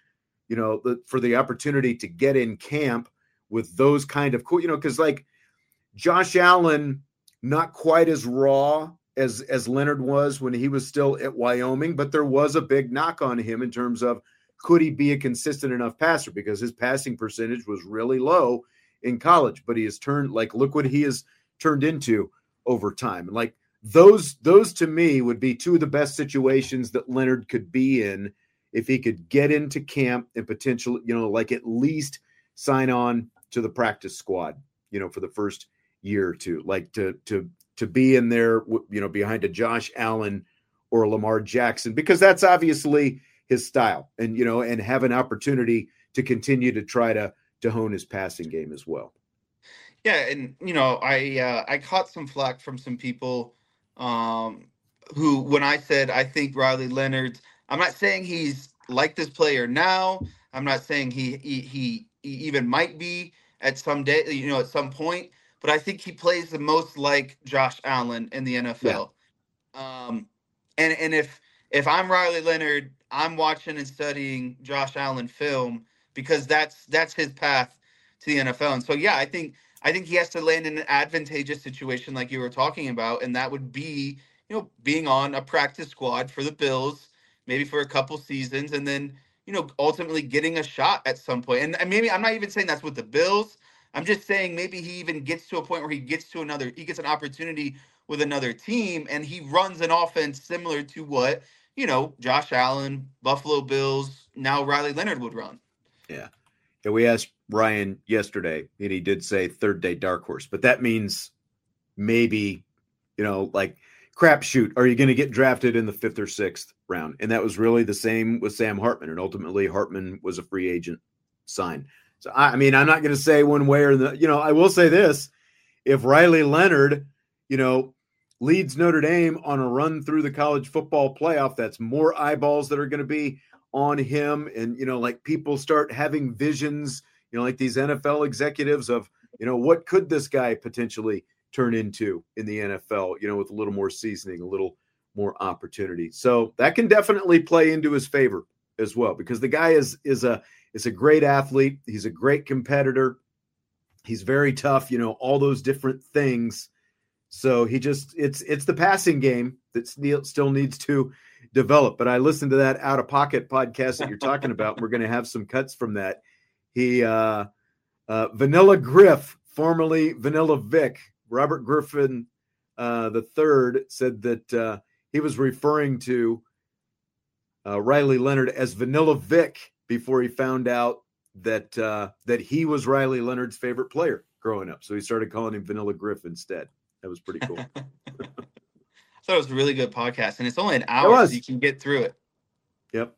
for the opportunity to get in camp with those kind of cool, because like Josh Allen, not quite as raw as Leonard was when he was still at Wyoming, but there was a big knock on him in terms of could he be a consistent enough passer, because his passing percentage was really low in college, but he has turned, like, look what he has turned into over time. And like those to me would be two of the best situations that Leonard could be in if he could get into camp and potentially, like at least sign on to the practice squad, for the first year or two, like to be in there, behind a Josh Allen or a Lamar Jackson, because that's obviously his style, and, and have an opportunity to continue to try to hone his passing game as well. Yeah. And, I caught some flack from some people who, when I said, I think Riley Leonard, I'm not saying he's like this player now. I'm not saying he even might be at some day, at some point, but I think he plays the most like Josh Allen in the NFL. Yeah. And if I'm Riley Leonard, I'm watching and studying Josh Allen film, because that's his path to the NFL. And so, yeah, I think he has to land in an advantageous situation like you were talking about, and that would be, being on a practice squad for the Bills, maybe for a couple seasons, and then, ultimately getting a shot at some point. And maybe I'm not even saying that's with the Bills. I'm just saying maybe he even gets to a point where he gets an opportunity with another team, and he runs an offense similar to what, Josh Allen, Buffalo Bills, now Riley Leonard would run. Yeah. Yeah. We asked Ryan yesterday, and he did say third day dark horse, but that means maybe, like crapshoot, are you going to get drafted in the 5th or 6th round? And that was really the same with Sam Hartman. And ultimately Hartman was a free agent sign. So, I'm not going to say one way or the, I will say this: if Riley Leonard, leads Notre Dame on a run through the college football playoff, that's more eyeballs that are going to be on him. And, like people start having visions, like these NFL executives of, what could this guy potentially turn into in the NFL, with a little more seasoning, a little more opportunity. So that can definitely play into his favor as well, because the guy is a great athlete. He's a great competitor. He's very tough, all those different things. So it's the passing game that still needs to develop. But I listened to that Out of Pocket podcast that you're talking about. We're going to have some cuts from that. He, Vanilla Griff, formerly Vanilla Vic, Robert Griffin III, said that he was referring to Riley Leonard as Vanilla Vic before he found out that he was Riley Leonard's favorite player growing up. So he started calling him Vanilla Griff instead. That was pretty cool. I thought it was a really good podcast, and it's only an hour, so you can get through it. Yep.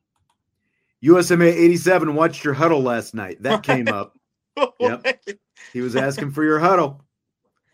USMA 87 watched your huddle last night. That came up. Yep. He was asking for your huddle.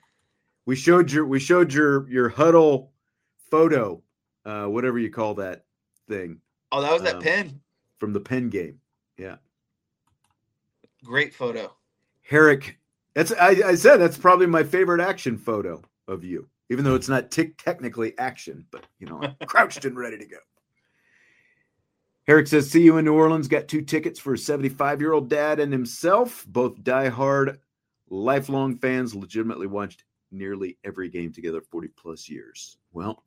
We showed your huddle photo, whatever you call that thing. Oh, that was that Penn from the Penn game. Yeah, great photo. Herrick, I said that's probably my favorite action photo of you, even though it's not technically action, but crouched and ready to go. Herrick says, see you in New Orleans. Got 2 tickets for a 75-year-old dad and himself. Both diehard, lifelong fans, legitimately watched nearly every game together, 40-plus years. Well,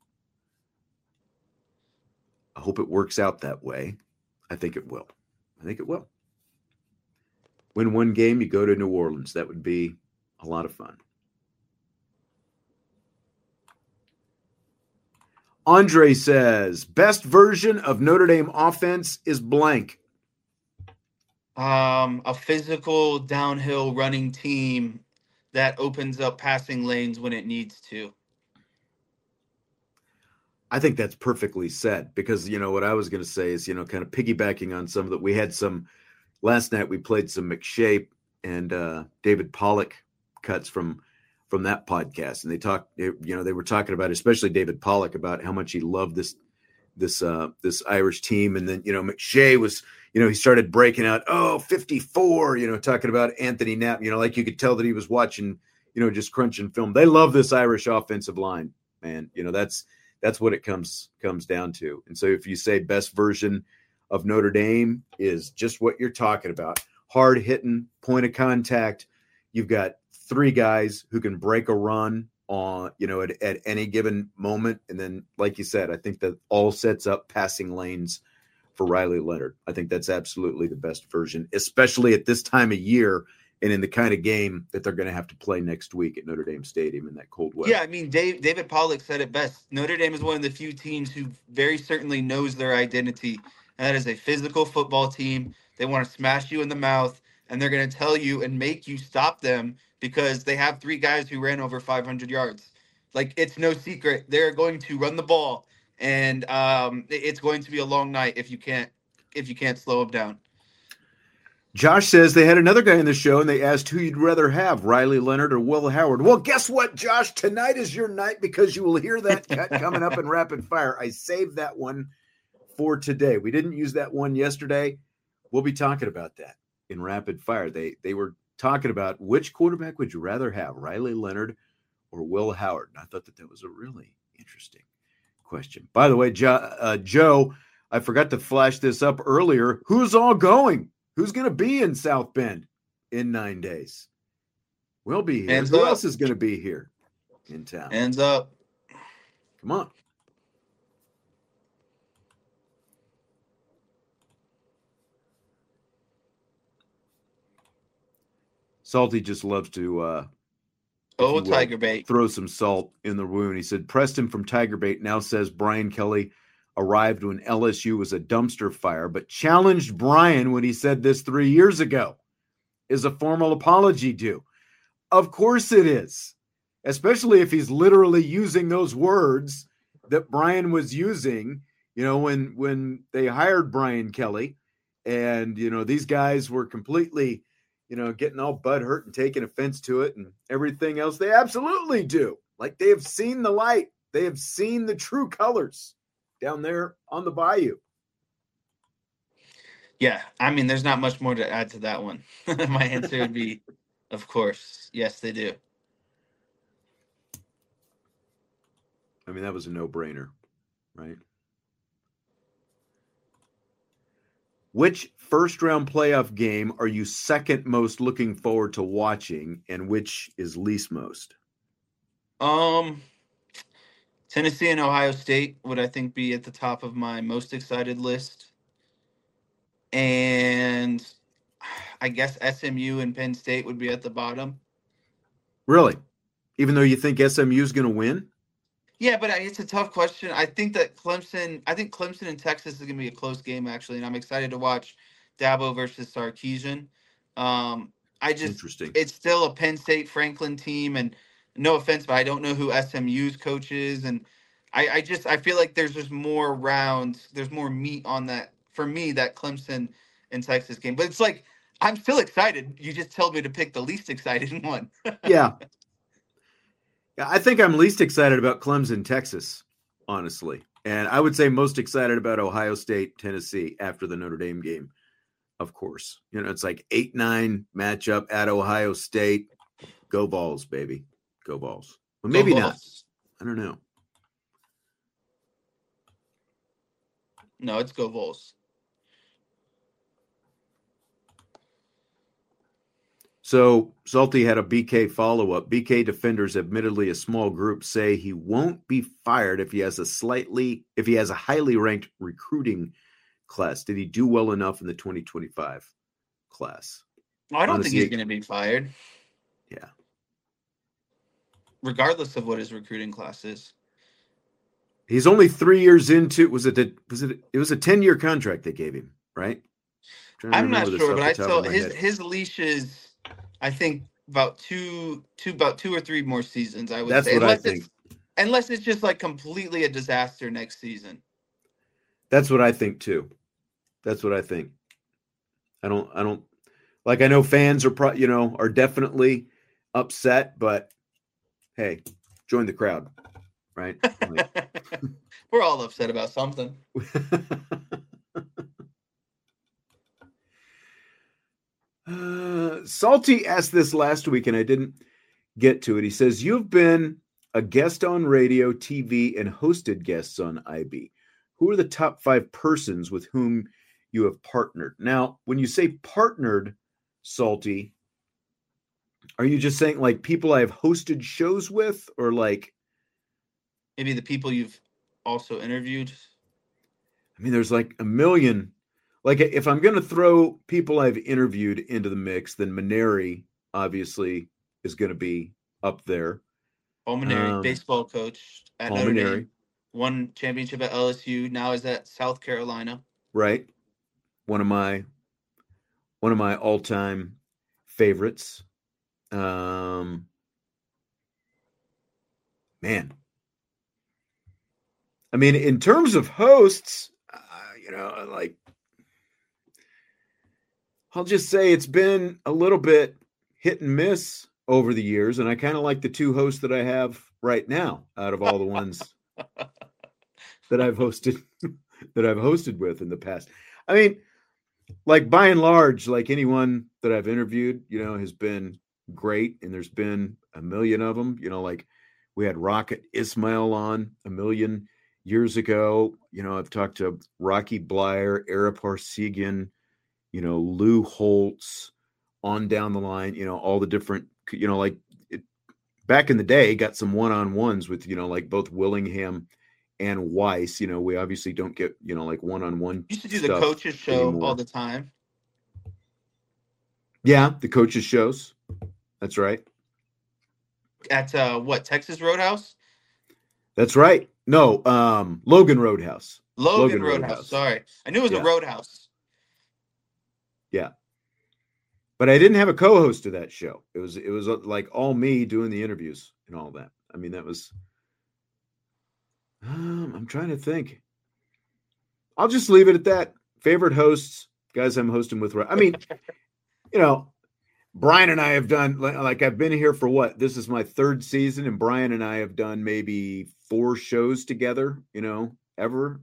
I hope it works out that way. I think it will. Win one game, you go to New Orleans. That would be a lot of fun. Andre says, best version of Notre Dame offense is blank. A physical downhill running team that opens up passing lanes when it needs to. I think that's perfectly said, because, what I was going to say is, kind of piggybacking on some of that. We had some last night. We played some McShape and David Pollock cuts from that podcast. And they were talking about, especially David Pollock, about how much he loved this Irish team. And then, McShay was, he started breaking out, 54, talking about Anthony Knapp, like you could tell that he was watching, just crunching film. They love this Irish offensive line, man. That's what it comes down to. And so if you say best version of Notre Dame is just what you're talking about, hard hitting, point of contact, you've got 3 guys who can break a run on, at any given moment. And then, like you said, I think that all sets up passing lanes for Riley Leonard. I think that's absolutely the best version, especially at this time of year and in the kind of game that they're going to have to play next week at Notre Dame Stadium in that cold weather. Yeah, I mean, David Pollock said it best. Notre Dame is one of the few teams who very certainly knows their identity. And that is a physical football team. They want to smash you in the mouth, and they're going to tell you and make you stop them because they have 3 guys who ran over 500 yards. Like, it's no secret. They're going to run the ball, and it's going to be a long night if you can't slow them down. Josh says they had another guy in the show, and they asked who you'd rather have, Riley Leonard or Will Howard. Well, guess what, Josh? Tonight is your night, because you will hear that cut coming up in rapid fire. I saved that one for today. We didn't use that one yesterday. We'll be talking about that in rapid fire. They were talking about which quarterback would you rather have, Riley Leonard or Will Howard. And I thought that was a really interesting question. By the way, Joe, I forgot to flash this up earlier. Who's all going? Who's going to be in South Bend in 9 days? We'll be here. Who else is going to be here in town? Hands up. Come on. Salty just loves to Tiger Bait. Throw some salt in the wound. He said, Preston from Tiger Bait now says Brian Kelly arrived when LSU was a dumpster fire, but challenged Brian when he said this 3 years ago. Is a formal apology due? Of course it is, especially if he's literally using those words that Brian was using, when they hired Brian Kelly, and, these guys were completely, getting all butthurt and taking offense to it and everything else. They absolutely do. Like, they have seen the light. They have seen the true colors down there on the bayou. Yeah, I mean, there's not much more to add to that one. My answer would be, of course, yes, they do. I mean, that was a no-brainer, right? Which first-round playoff game are you second most looking forward to watching, and which is least most? Tennessee and Ohio State would, I think, be at the top of my most excited list. And I guess SMU and Penn State would be at the bottom. Really? Even though you think SMU is going to win? Yeah, but it's a tough question. I think Clemson and Texas is going to be a close game, actually, and I'm excited to watch Dabo versus Sarkisian. Interesting. It's still a Penn State Franklin team, and no offense, but I don't know who SMU's coach is, and I feel like there's just more rounds, there's more meat on that for me, that Clemson and Texas game. But it's like, I'm still excited. You just told me to pick the least excited one. Yeah. Yeah, I think I'm least excited about Clemson, Texas, honestly. And I would say most excited about Ohio State, Tennessee after the Notre Dame game, of course. You know, it's like 8-9 matchup at Ohio State. Go Vols, baby. Go Vols. Well, maybe not. I don't know. No, it's Go Vols. So Salty had a BK follow-up. BK defenders, admittedly a small group, say he won't be fired if he has a highly ranked recruiting class. Did he do well enough in the 2025 class? Well, I don't think he's going to be fired. Yeah. Regardless of what his recruiting class is. He's only 3 years into it was a 10-year contract they gave him, right? I'm not sure, but I saw his leash is, I think, about two or three more seasons. I would say. That's what I think. Unless it's just like completely a disaster next season. That's what I think too. That's what I think. I don't like. I know fans are definitely upset, but hey, join the crowd, right? Like, we're all upset about something. Salty asked this last week, and I didn't get to it. He says, you've been a guest on radio, TV, and hosted guests on IB. Who are the top 5 persons with whom you have partnered? Now, when you say partnered, Salty, are you just saying like people I have hosted shows with, or like maybe the people you've also interviewed? I mean, there's like a million. Like, if I'm going to throw people I've interviewed into the mix, then Maneri obviously is going to be up there. Paul Maneri, baseball coach at Notre Dame, won championship at LSU. Now is at South Carolina. Right, one of my all-time favorites. Man, I mean, in terms of hosts, like. I'll just say it's been a little bit hit and miss over the years, and I kind of like the 2 hosts that I have right now out of all the ones that I've hosted with in the past. I mean, like by and large, like anyone that I've interviewed, has been great, and there's been a million of them. Like we had Rocket Ismail on a million years ago. I've talked to Rocky Blyer, Ara Parsegian, Lou Holtz, on down the line, all the different, back in the day, got some one-on-ones with, like both Willingham and Weiss. We obviously don't get, like one-on-one. You used to do the coaches show anymore all the time. Yeah, the coaches shows. That's right. At Texas Roadhouse? That's right. No, Logan Roadhouse. Logan Roadhouse. Sorry. I knew it was a Roadhouse. Yeah. But I didn't have a co-host to that show. It was like all me doing the interviews and all that. I mean, that was I'm trying to think. I'll just leave it at that. Favorite hosts, guys I'm hosting with. I mean, Brian and I have done, like I've been here for what? This is my 3rd season, and Brian and I have done maybe 4 shows together, ever.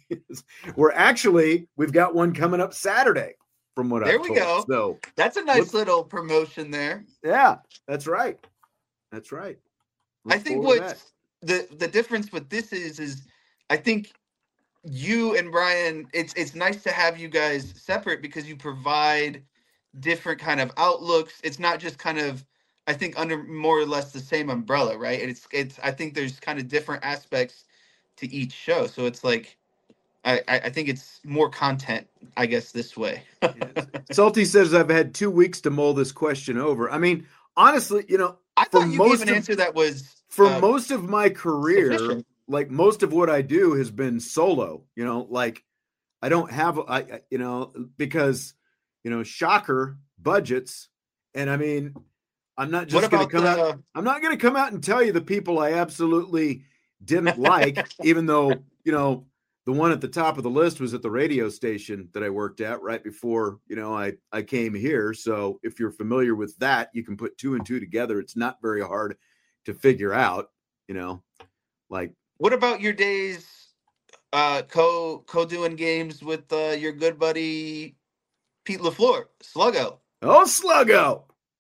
We've got one coming up Saturday. From what there we go. So that's a nice little promotion there. Yeah, that's right. That's right. I think what the difference with this is I think you and Brian, it's nice to have you guys separate because you provide different kind of outlooks. It's not just kind of, I think, under more or less the same umbrella, right? And it's I think there's kind of different aspects to each show. So it's like I think it's more content, I guess, this way. Salty says, I've had 2 weeks to mull this question over. I mean, honestly, I thought you gave an answer that was most of my career, sufficient. Like most of what I do has been solo, like I don't have, because, shocker budgets. And I mean, I'm not just going to come out. I'm not going to come out and tell you the people I absolutely didn't like, even though, the one at the top of the list was at the radio station that I worked at right before, I came here. So if you're familiar with that, you can put 2 and 2 together. It's not very hard to figure out, like. What about your days co-doing games with your good buddy Pete LaFleur, Sluggo? Oh, Sluggo.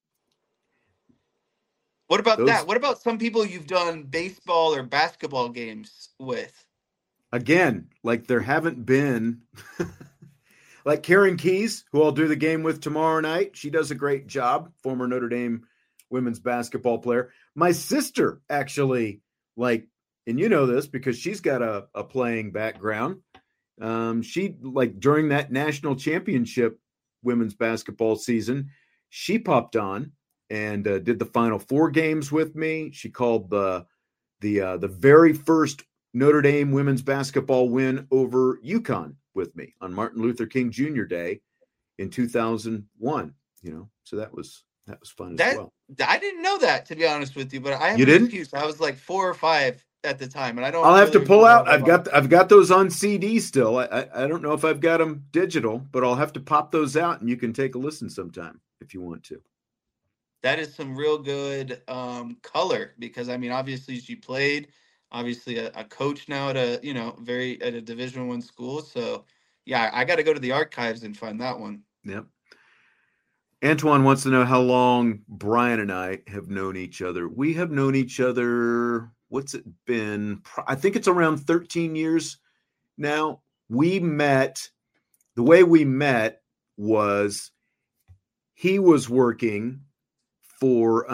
What about that? What about some people you've done baseball or basketball games with? Again, like there haven't been like Karen Keys, who I'll do the game with tomorrow night. She does a great job, former Notre Dame women's basketball player. My sister actually, like, and you know this because she's got a playing background. She, like, during that national championship women's basketball season, she popped on and did the Final Four games with me. She called the very first Notre Dame women's basketball win over UConn with me on Martin Luther King Jr. Day in 2001. So that was fun as well. I didn't know that, to be honest with you, but I have an excuse. I was like 4 or 5 at the time, and I don't. I'll have to pull out. I've got those on CD still. I don't know if I've got them digital, but I'll have to pop those out, and you can take a listen sometime if you want to. That is some real good color because obviously she played. Obviously a coach now at a a Division I school. So yeah, I got to go to the archives and find that one. Yep. Antoine wants to know how long Brian and I have known each other. We have known each other. What's it been? I think it's around 13 years now. The way we met was he was working for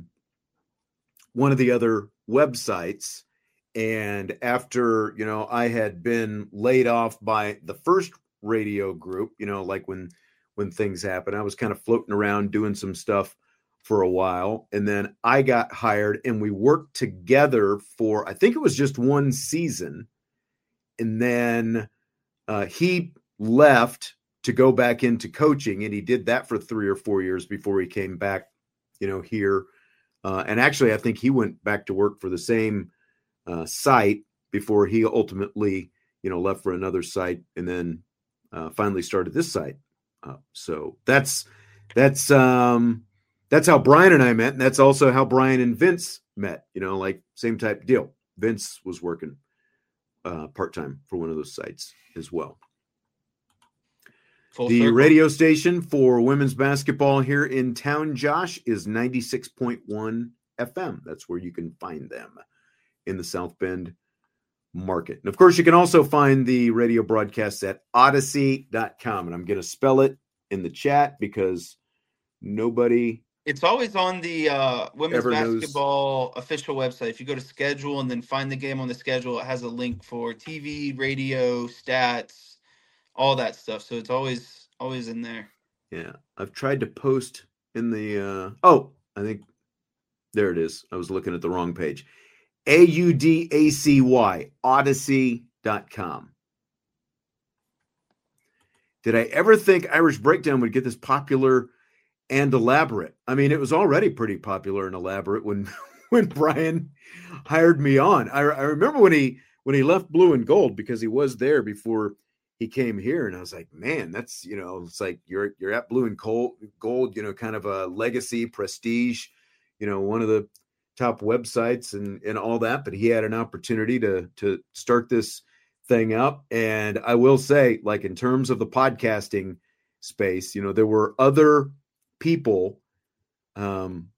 one of the other websites. And after, I had been laid off by the first radio group, like when things happen, I was kind of floating around doing some stuff for a while. And then I got hired and we worked together for, I think it was just one season. And then he left to go back into coaching. And he did that for 3 or 4 years before he came back, here. And actually, I think he went back to work for the same site before he ultimately, left for another site and then finally started this site. So that's how Brian and I met. And that's also how Brian and Vince met, like same type deal. Vince was working part-time for one of those sites as well. Full the circle. Radio station for women's basketball here in town, Josh, is 96.1 FM. That's where you can find them in the South Bend market. And of course, you can also find the radio broadcasts at Odyssey.com. And I'm going to spell it in the chat because nobody... It's always on the women's basketball knows. Official website. If you go to schedule and then find the game on the schedule, it has a link for TV, radio, stats, all that stuff. So it's always in there. Yeah. I've tried to post in the... I think there it is. I was looking at the wrong page. AUDACY, Odyssey.com. Did I ever think Irish Breakdown would get this popular and elaborate? I mean, it was already pretty popular and elaborate when Brian hired me on. I remember when he left Blue and Gold, because he was there before he came here, and I was like, man, that's, it's like you're at Blue and Gold, kind of a legacy, prestige, one of the top websites and all that. But he had an opportunity to start this thing up. And I will say, like, in terms of the podcasting space, there were other people, in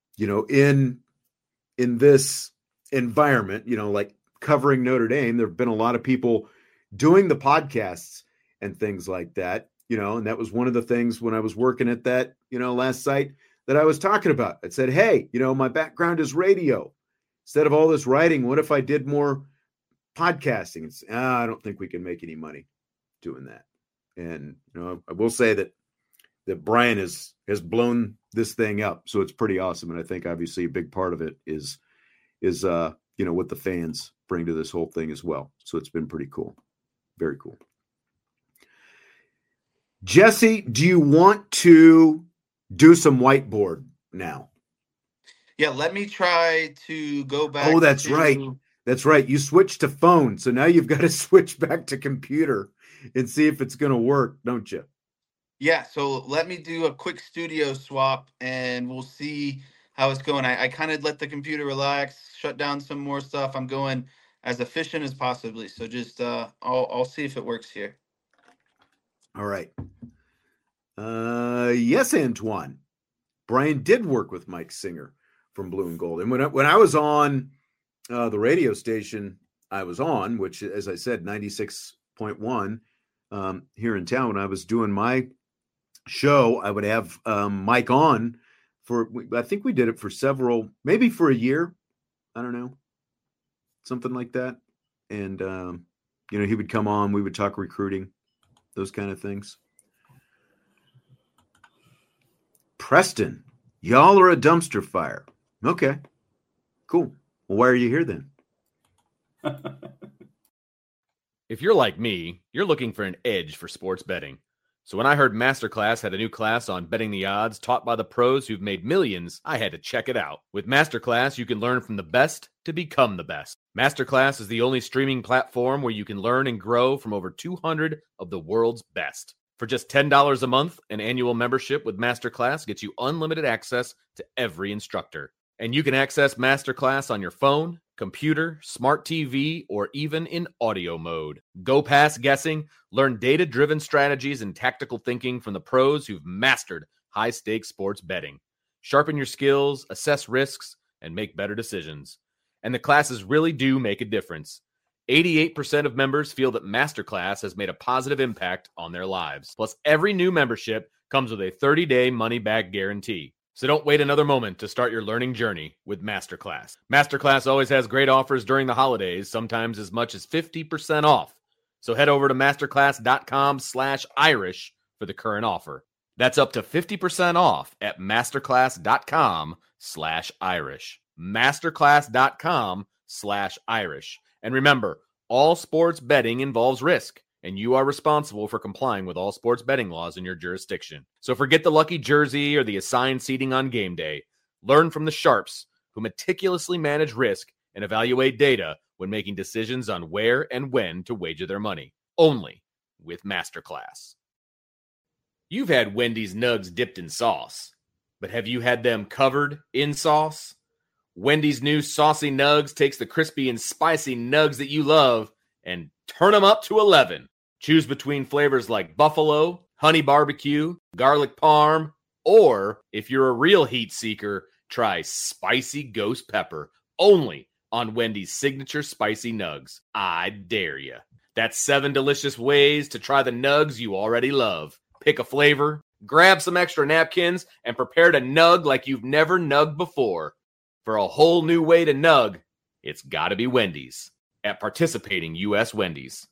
this environment, like covering Notre Dame. There have been a lot of people doing the podcasts and things like that, and that was one of the things when I was working at that, last site that I was talking about. I said, hey, my background is radio. Instead of all this writing, what if I did more podcasting? It's, I don't think we can make any money doing that. And, I will say that Brian has blown this thing up. So it's pretty awesome. And I think obviously a big part of it is what the fans bring to this whole thing as well. So it's been pretty cool. Very cool. Jesse, do you want to do some whiteboard now? Yeah, let me try to go back. Oh, that's right. That's right. You switched to phone. So now you've got to switch back to computer and see if it's going to work, don't you? Yeah, so let me do a quick studio swap and we'll see how it's going. I kind of let the computer relax, shut down some more stuff. I'm going as efficient as possibly. So just I'll see if it works here. All right. Yes, Antoine. Brian did work with Mike Singer from Blue and Gold. And when I was on the radio station I was on, which, as I said, 96.1 here in town, when I was doing my show, I would have Mike on I think we did it for maybe for a year. I don't know. Something like that. And, he would come on, we would talk recruiting, those kind of things. Preston, y'all are a dumpster fire. Okay, cool. Well, why are you here then? If you're like me, you're looking for an edge for sports betting. So when I heard Masterclass had a new class on betting the odds taught by the pros who've made millions, I had to check it out. With Masterclass, you can learn from the best to become the best. Masterclass is the only streaming platform where you can learn and grow from over 200 of the world's best. For just $10 a month, an annual membership with Masterclass gets you unlimited access to every instructor. And you can access Masterclass on your phone, computer, smart TV, or even in audio mode. Go past guessing, learn data-driven strategies and tactical thinking from the pros who've mastered high-stakes sports betting. Sharpen your skills, assess risks, and make better decisions. And the classes really do make a difference. 88% of members feel that Masterclass has made a positive impact on their lives. Plus, every new membership comes with a 30-day money-back guarantee. So don't wait another moment to start your learning journey with Masterclass. Masterclass always has great offers during the holidays, sometimes as much as 50% off. So head over to masterclass.com/Irish for the current offer. That's up to 50% off at masterclass.com/Irish. Masterclass.com/Irish. And remember, all sports betting involves risk, and you are responsible for complying with all sports betting laws in your jurisdiction. So forget the lucky jersey or the assigned seating on game day. Learn from the sharps who meticulously manage risk and evaluate data when making decisions on where and when to wager their money. Only with Masterclass. You've had Wendy's nugs dipped in sauce, but have you had them covered in sauce? Wendy's new Saucy Nugs takes the crispy and spicy nugs that you love and turn them up to 11. Choose between flavors like buffalo, honey barbecue, garlic parm, or if you're a real heat seeker, try spicy ghost pepper, only on Wendy's signature spicy nugs. I dare you. That's 7 delicious ways to try the nugs you already love. Pick a flavor, grab some extra napkins, and prepare to nug like you've never nugged before. For a whole new way to nug, it's got to be Wendy's at participating U.S. Wendy's.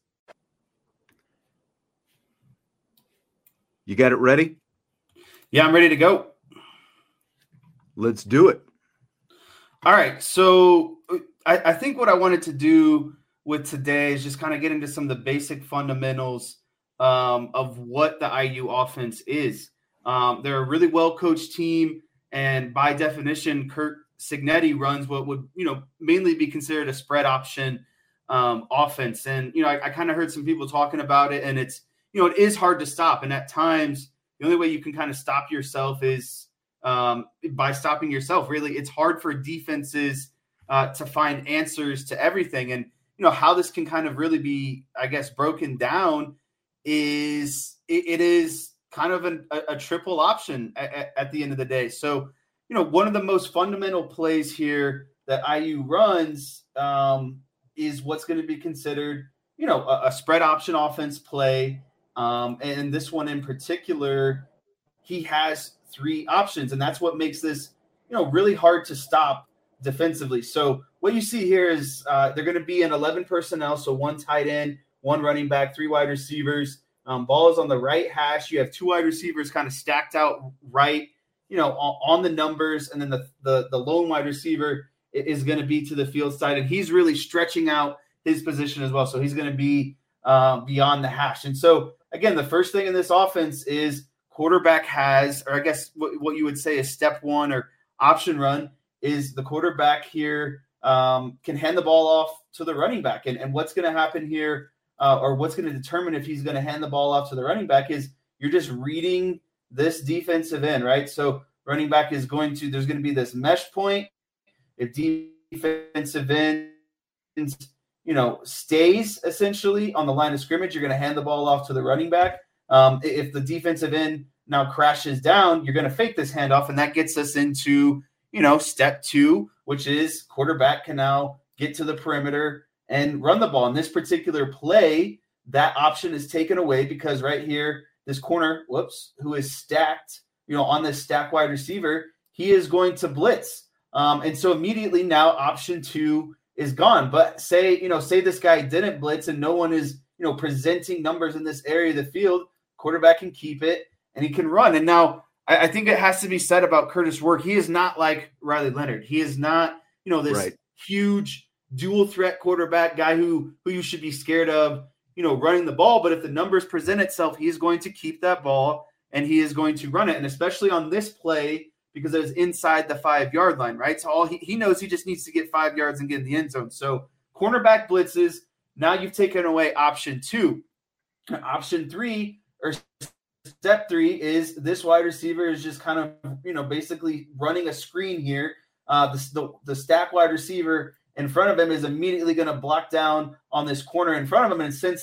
You got it ready? Yeah, I'm ready to go. Let's do it. All right. So I think what I wanted to do with today is just kind of get into some of the basic fundamentals of what the IU offense is. They're a really well-coached team, and by definition, Kurt Cignetti runs what would, mainly be considered a spread option offense. And, I kind of heard some people talking about it, and it's, it is hard to stop. And at times, the only way you can kind of stop yourself is by stopping yourself. Really, it's hard for defenses to find answers to everything. And, how this can kind of really be, I guess, broken down is it is kind of a triple option at the end of the day. So, one of the most fundamental plays here that IU runs is what's going to be considered, a spread option offense play. And this one in particular, he has 3 options, and that's what makes this, really hard to stop defensively. So what you see here is they're going to be in 11 personnel. So 1 tight end, 1 running back, 3 wide receivers. Ball is on the right hash. You have 2 wide receivers kind of stacked out right, on the numbers, and then the lone wide receiver is going to be to the field side, and he's really stretching out his position as well. So he's going to be beyond the hash. And so, again, the first thing in this offense is quarterback has, or I guess what you would say is step 1 or option run, is the quarterback here can hand the ball off to the running back. And what's going to happen here, or what's going to determine if he's going to hand the ball off to the running back, is you're just reading this defensive end, right? So running back is there's going to be this mesh point. If defensive end, stays essentially on the line of scrimmage, you're going to hand the ball off to the running back. If the defensive end now crashes down, you're going to fake this handoff, and that gets us into, step 2, which is quarterback can now get to the perimeter and run the ball. In this particular play, that option is taken away because right here, this corner, who is stacked, on this stack wide receiver, he is going to blitz. And so immediately now option 2 is gone. But say this guy didn't blitz and no one is, presenting numbers in this area of the field, quarterback can keep it and he can run. And now I think it has to be said about Curtis Rourke. He is not like Riley Leonard. He is not, this huge dual threat quarterback guy who you should be scared of, running the ball. But if the numbers present itself, he's going to keep that ball and he is going to run it. And especially on this play, because it was inside the 5-yard line, right? So all he knows, he just needs to get 5 yards and get in the end zone. So cornerback blitzes. Now you've taken away option 2. Option 3 or step 3 is this wide receiver is just kind of, basically running a screen here. The stack wide receiver in front of him is immediately going to block down on this corner in front of him. And since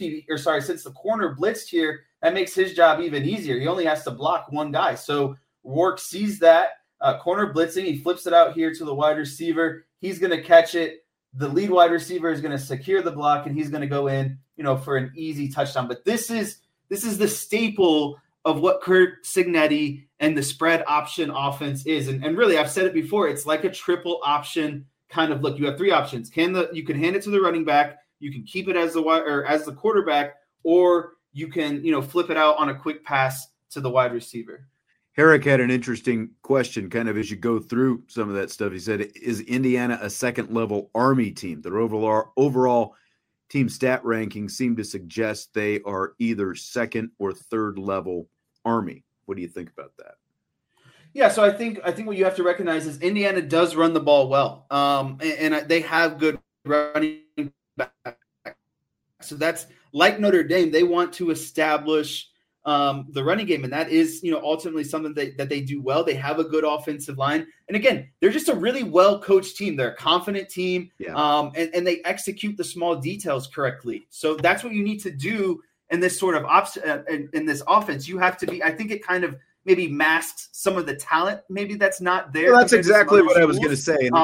the corner blitzed here, that makes his job even easier. He only has to block one guy. So Rourke sees that corner blitzing. He flips it out here to the wide receiver. He's going to catch it. The lead wide receiver is going to secure the block, and he's going to go in, for an easy touchdown. But this is the staple of what Curt Cignetti and the spread option offense is. And really, I've said it before, it's like a triple option kind of look. You have 3 options. You can hand it to the running back, you can keep it as the quarterback, or you can, flip it out on a quick pass to the wide receiver. Herrick had an interesting question kind of as you go through some of that stuff. He said, is Indiana a second-level Army team? Their overall team stat rankings seem to suggest they are either second or third-level Army. What do you think about that? Yeah, so I think what you have to recognize is Indiana does run the ball well, and they have good running back. So that's like Notre Dame. They want to establish the running game, and that is, ultimately something that they do well. They have a good offensive line, and again, they're just a really well coached team. They're a confident team, and they execute the small details correctly. So that's what you need to do in this sort of in this offense. You have to be. I think it kind of maybe masks some of the talent. Maybe that's not there. Well, that's exactly what I was going to say. And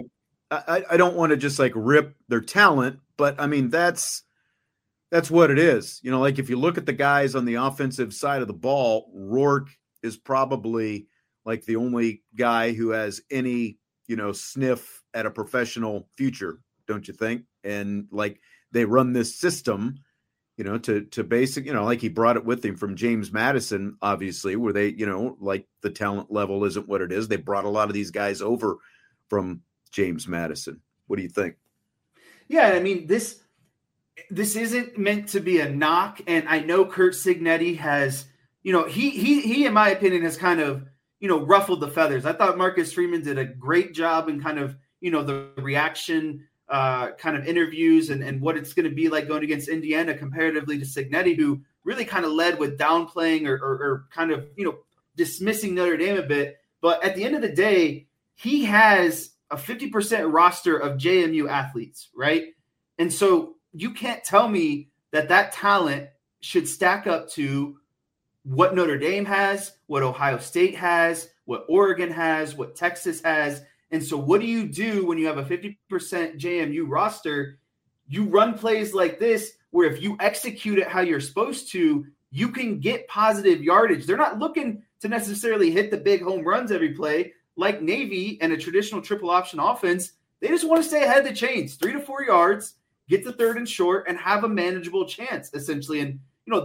I don't want to just rip their talent, but I mean that's what it is. If you look at the guys on the offensive side of the ball, Rourke is probably the only guy who has any, sniff at a professional future, don't you think? And they run this system, to basic, he brought it with him from James Madison, obviously, where they, the talent level isn't what it is. They brought a lot of these guys over from James Madison. What do you think? Yeah, I mean, this isn't meant to be a knock, and I know Curt Cignetti has, he in my opinion has kind of, ruffled the feathers. I thought Marcus Freeman did a great job in kind of, the reaction kind of interviews and what it's going to be like going against Indiana comparatively to Cignetti, who really kind of led with downplaying or kind of, dismissing Notre Dame a bit. But at the end of the day, he has a 50% roster of JMU athletes, right? And so you can't tell me that talent should stack up to what Notre Dame has, what Ohio State has, what Oregon has, what Texas has. And so what do you do when you have a 50% JMU roster? You run plays like this where if you execute it how you're supposed to, you can get positive yardage. They're not looking to necessarily hit the big home runs every play like Navy and a traditional triple option offense. They just want to stay ahead of the chains, 3 to 4 yards, get the third and short, and have a manageable chance, essentially. And,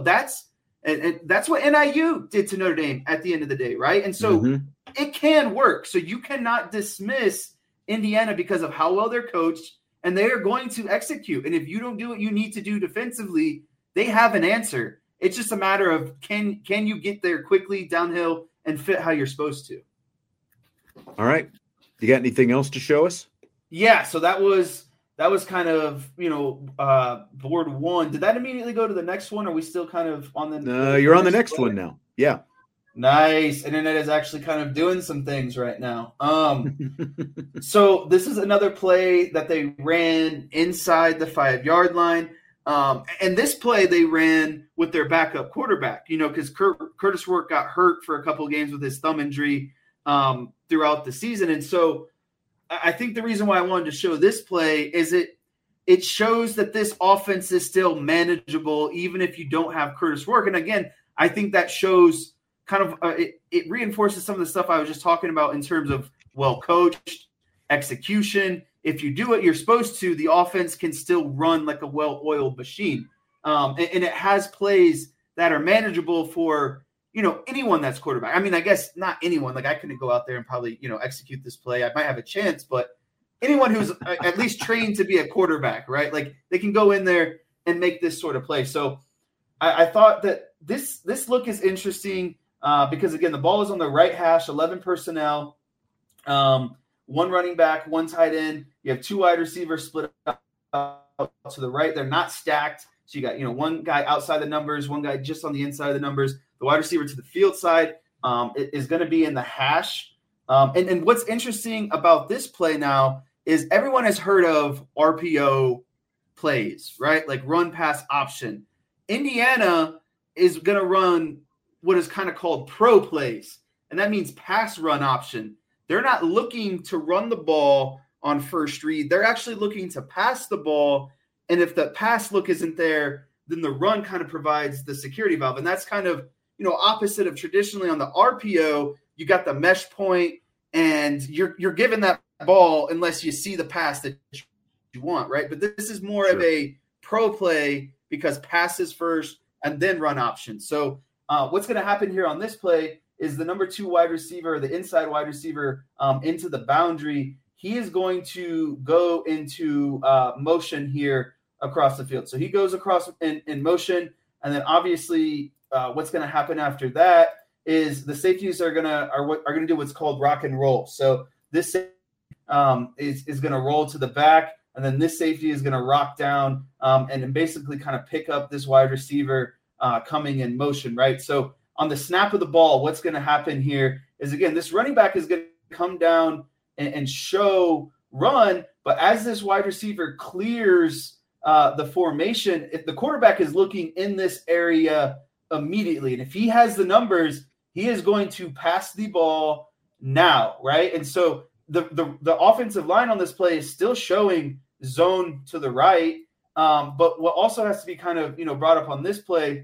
that's what NIU did to Notre Dame at the end of the day, right? And so it can work. So you cannot dismiss Indiana because of how well they're coached, and they are going to execute. And if you don't do what you need to do defensively, they have an answer. It's just a matter of can you get there quickly downhill and fit how you're supposed to. All right. You got anything else to show us? Yeah, so that was kind of, board 1. Did that immediately go to the next one? Or are we still kind of on the you're on the next one now. Yeah. Nice. Internet is actually kind of doing some things right now. So this is another play that they ran inside the 5-yard line. And this play they ran with their backup quarterback, because Curtis Rourke got hurt for a couple of games with his thumb injury throughout the season. And so I think the reason why I wanted to show this play is it shows that this offense is still manageable, even if you don't have Curtis Rourke. And again, I think that shows kind of it reinforces some of the stuff I was just talking about in terms of well-coached execution. If you do what you're supposed to, the offense can still run like a well-oiled machine. And it has plays that are manageable for, anyone that's quarterback. I mean, I guess not anyone. Like I couldn't go out there and probably, execute this play. I might have a chance, but anyone who's at least trained to be a quarterback, right? Like they can go in there and make this sort of play. So I thought that this look is interesting because, again, the ball is on the right hash, 11 personnel, one running back, one tight end. You have 2 wide receivers split out to the right. They're not stacked. So you got, one guy outside the numbers, one guy just on the inside of the numbers. The wide receiver to the field side is going to be in the hash. And what's interesting about this play now is everyone has heard of RPO plays, right? Like run pass option. Indiana is going to run what is kind of called pro plays, and that means pass run option. They're not looking to run the ball on first read. They're actually looking to pass the ball, and if the pass look isn't there, then the run kind of provides the security valve, and that's kind of opposite of traditionally on the RPO. You got the mesh point, and you're given that ball unless you see the pass that you want, right? But this is more of a pro play because passes first and then run option. So what's going to happen here on this play is the number 2 wide receiver, the inside wide receiver into the boundary. He is going to go into motion here across the field. So he goes across in motion. And then obviously what's going to happen after that is the safeties are going to do what's called rock and roll. So this is going to roll to the back. And then this safety is going to rock down and then basically kind of pick up this wide receiver coming in motion, right? So on the snap of the ball, what's going to happen here is, again, this running back is going to come down and show run. But as this wide receiver clears the formation, if the quarterback is looking in this area immediately, and if he has the numbers, he is going to pass the ball now, right? And so the offensive line on this play is still showing zone to the right. But what also has to be kind of, brought up on this play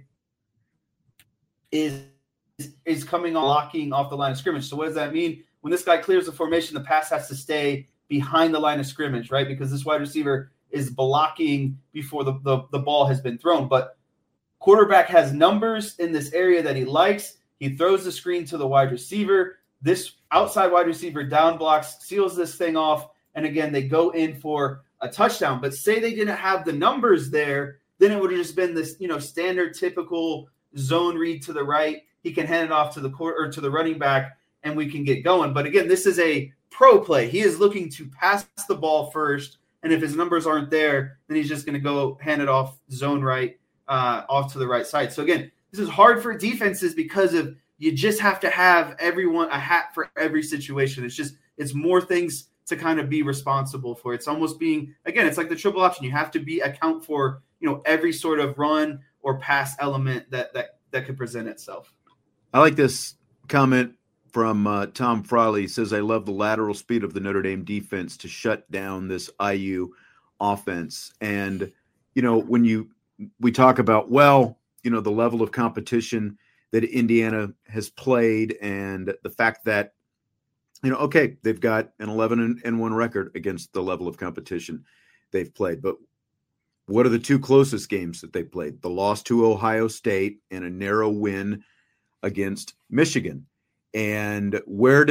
is coming on locking off the line of scrimmage. So what does that mean? When this guy clears the formation, the pass has to stay behind the line of scrimmage, right? Because this wide receiver is blocking before the ball has been thrown. But quarterback has numbers in this area that he likes. He throws the screen to the wide receiver. This outside wide receiver down blocks, seals this thing off. And again, they go in for a touchdown. But say they didn't have the numbers there, then it would have just been this, standard typical zone read to the right. He can hand it off to the running back and we can get going. But again, this is a pro play. He is looking to pass the ball first. And if his numbers aren't there, then he's just going to go hand it off zone right, off to the right side. So again, this is hard for defenses because of you just have to have everyone a hat for every situation. It's more things to kind of be responsible for. It's almost being, again, it's like the triple option. You have to account for, every sort of run or pass element that could present itself. I like this comment from Tom Frawley. He says, I love the lateral speed of the Notre Dame defense to shut down this IU offense. And, when we talk about, the level of competition that Indiana has played and the fact that, they've got an 11-1 record against the level of competition they've played. But what are the 2 closest games that they played? The loss to Ohio State and a narrow win against Michigan. And where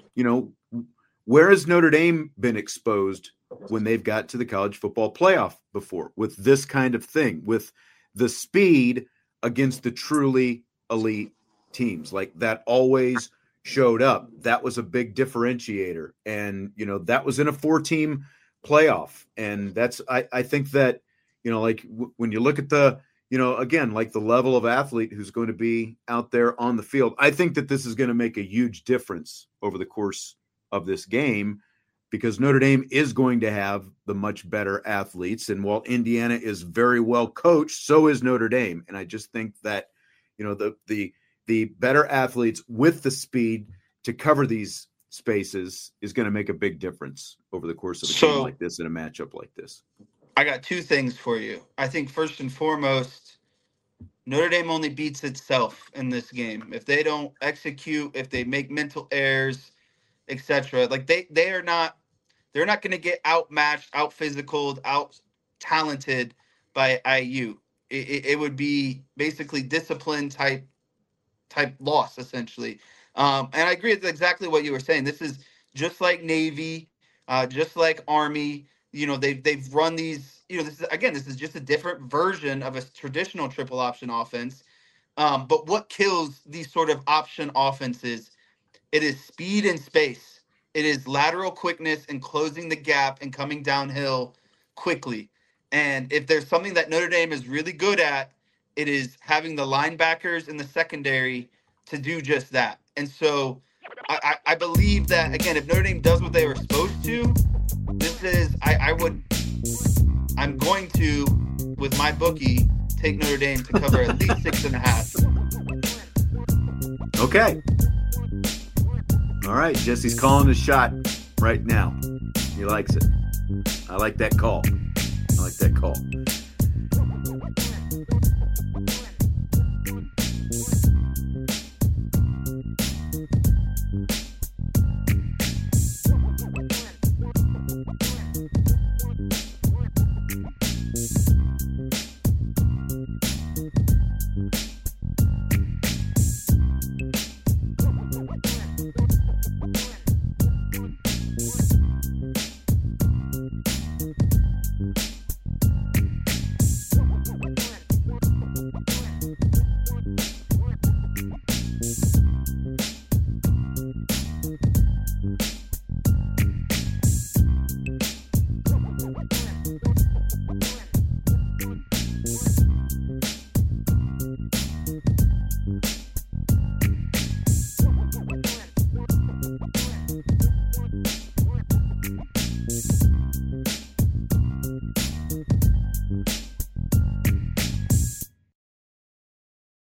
has Notre Dame been exposed when they've got to the college football playoff before with this kind of thing, with the speed against the truly elite teams? Like that always showed up. That was a big differentiator. And, that was in a 4-team playoff. And that's, I think that, when you look at the, again, like the level of athlete who's going to be out there on the field. I think that this is going to make a huge difference over the course of this game because Notre Dame is going to have the much better athletes. And while Indiana is very well coached, so is Notre Dame. And I just think that, the better athletes with the speed to cover these spaces is going to make a big difference over the course of a game like this and a matchup like this. I got two things for you. I think first and foremost, Notre Dame only beats itself in this game. If they don't execute, if they make mental errors, etc., like they're not going to get outmatched, out physicaled, out talented by IU. It would be basically discipline type loss essentially. And I agree with exactly what you were saying. This is just like Navy, just like Army. They've run these. This is just a different version of a traditional triple option offense. But what kills these sort of option offenses? It is speed and space. It is lateral quickness and closing the gap and coming downhill quickly. And if there's something that Notre Dame is really good at, it is having the linebackers in the secondary to do just that. And so I believe that, again, if Notre Dame does what they were supposed to, I'm going to, with my bookie, take Notre Dame to cover at least 6.5. Okay. All right. Jesse's calling the shot right now. He likes it. I like that call.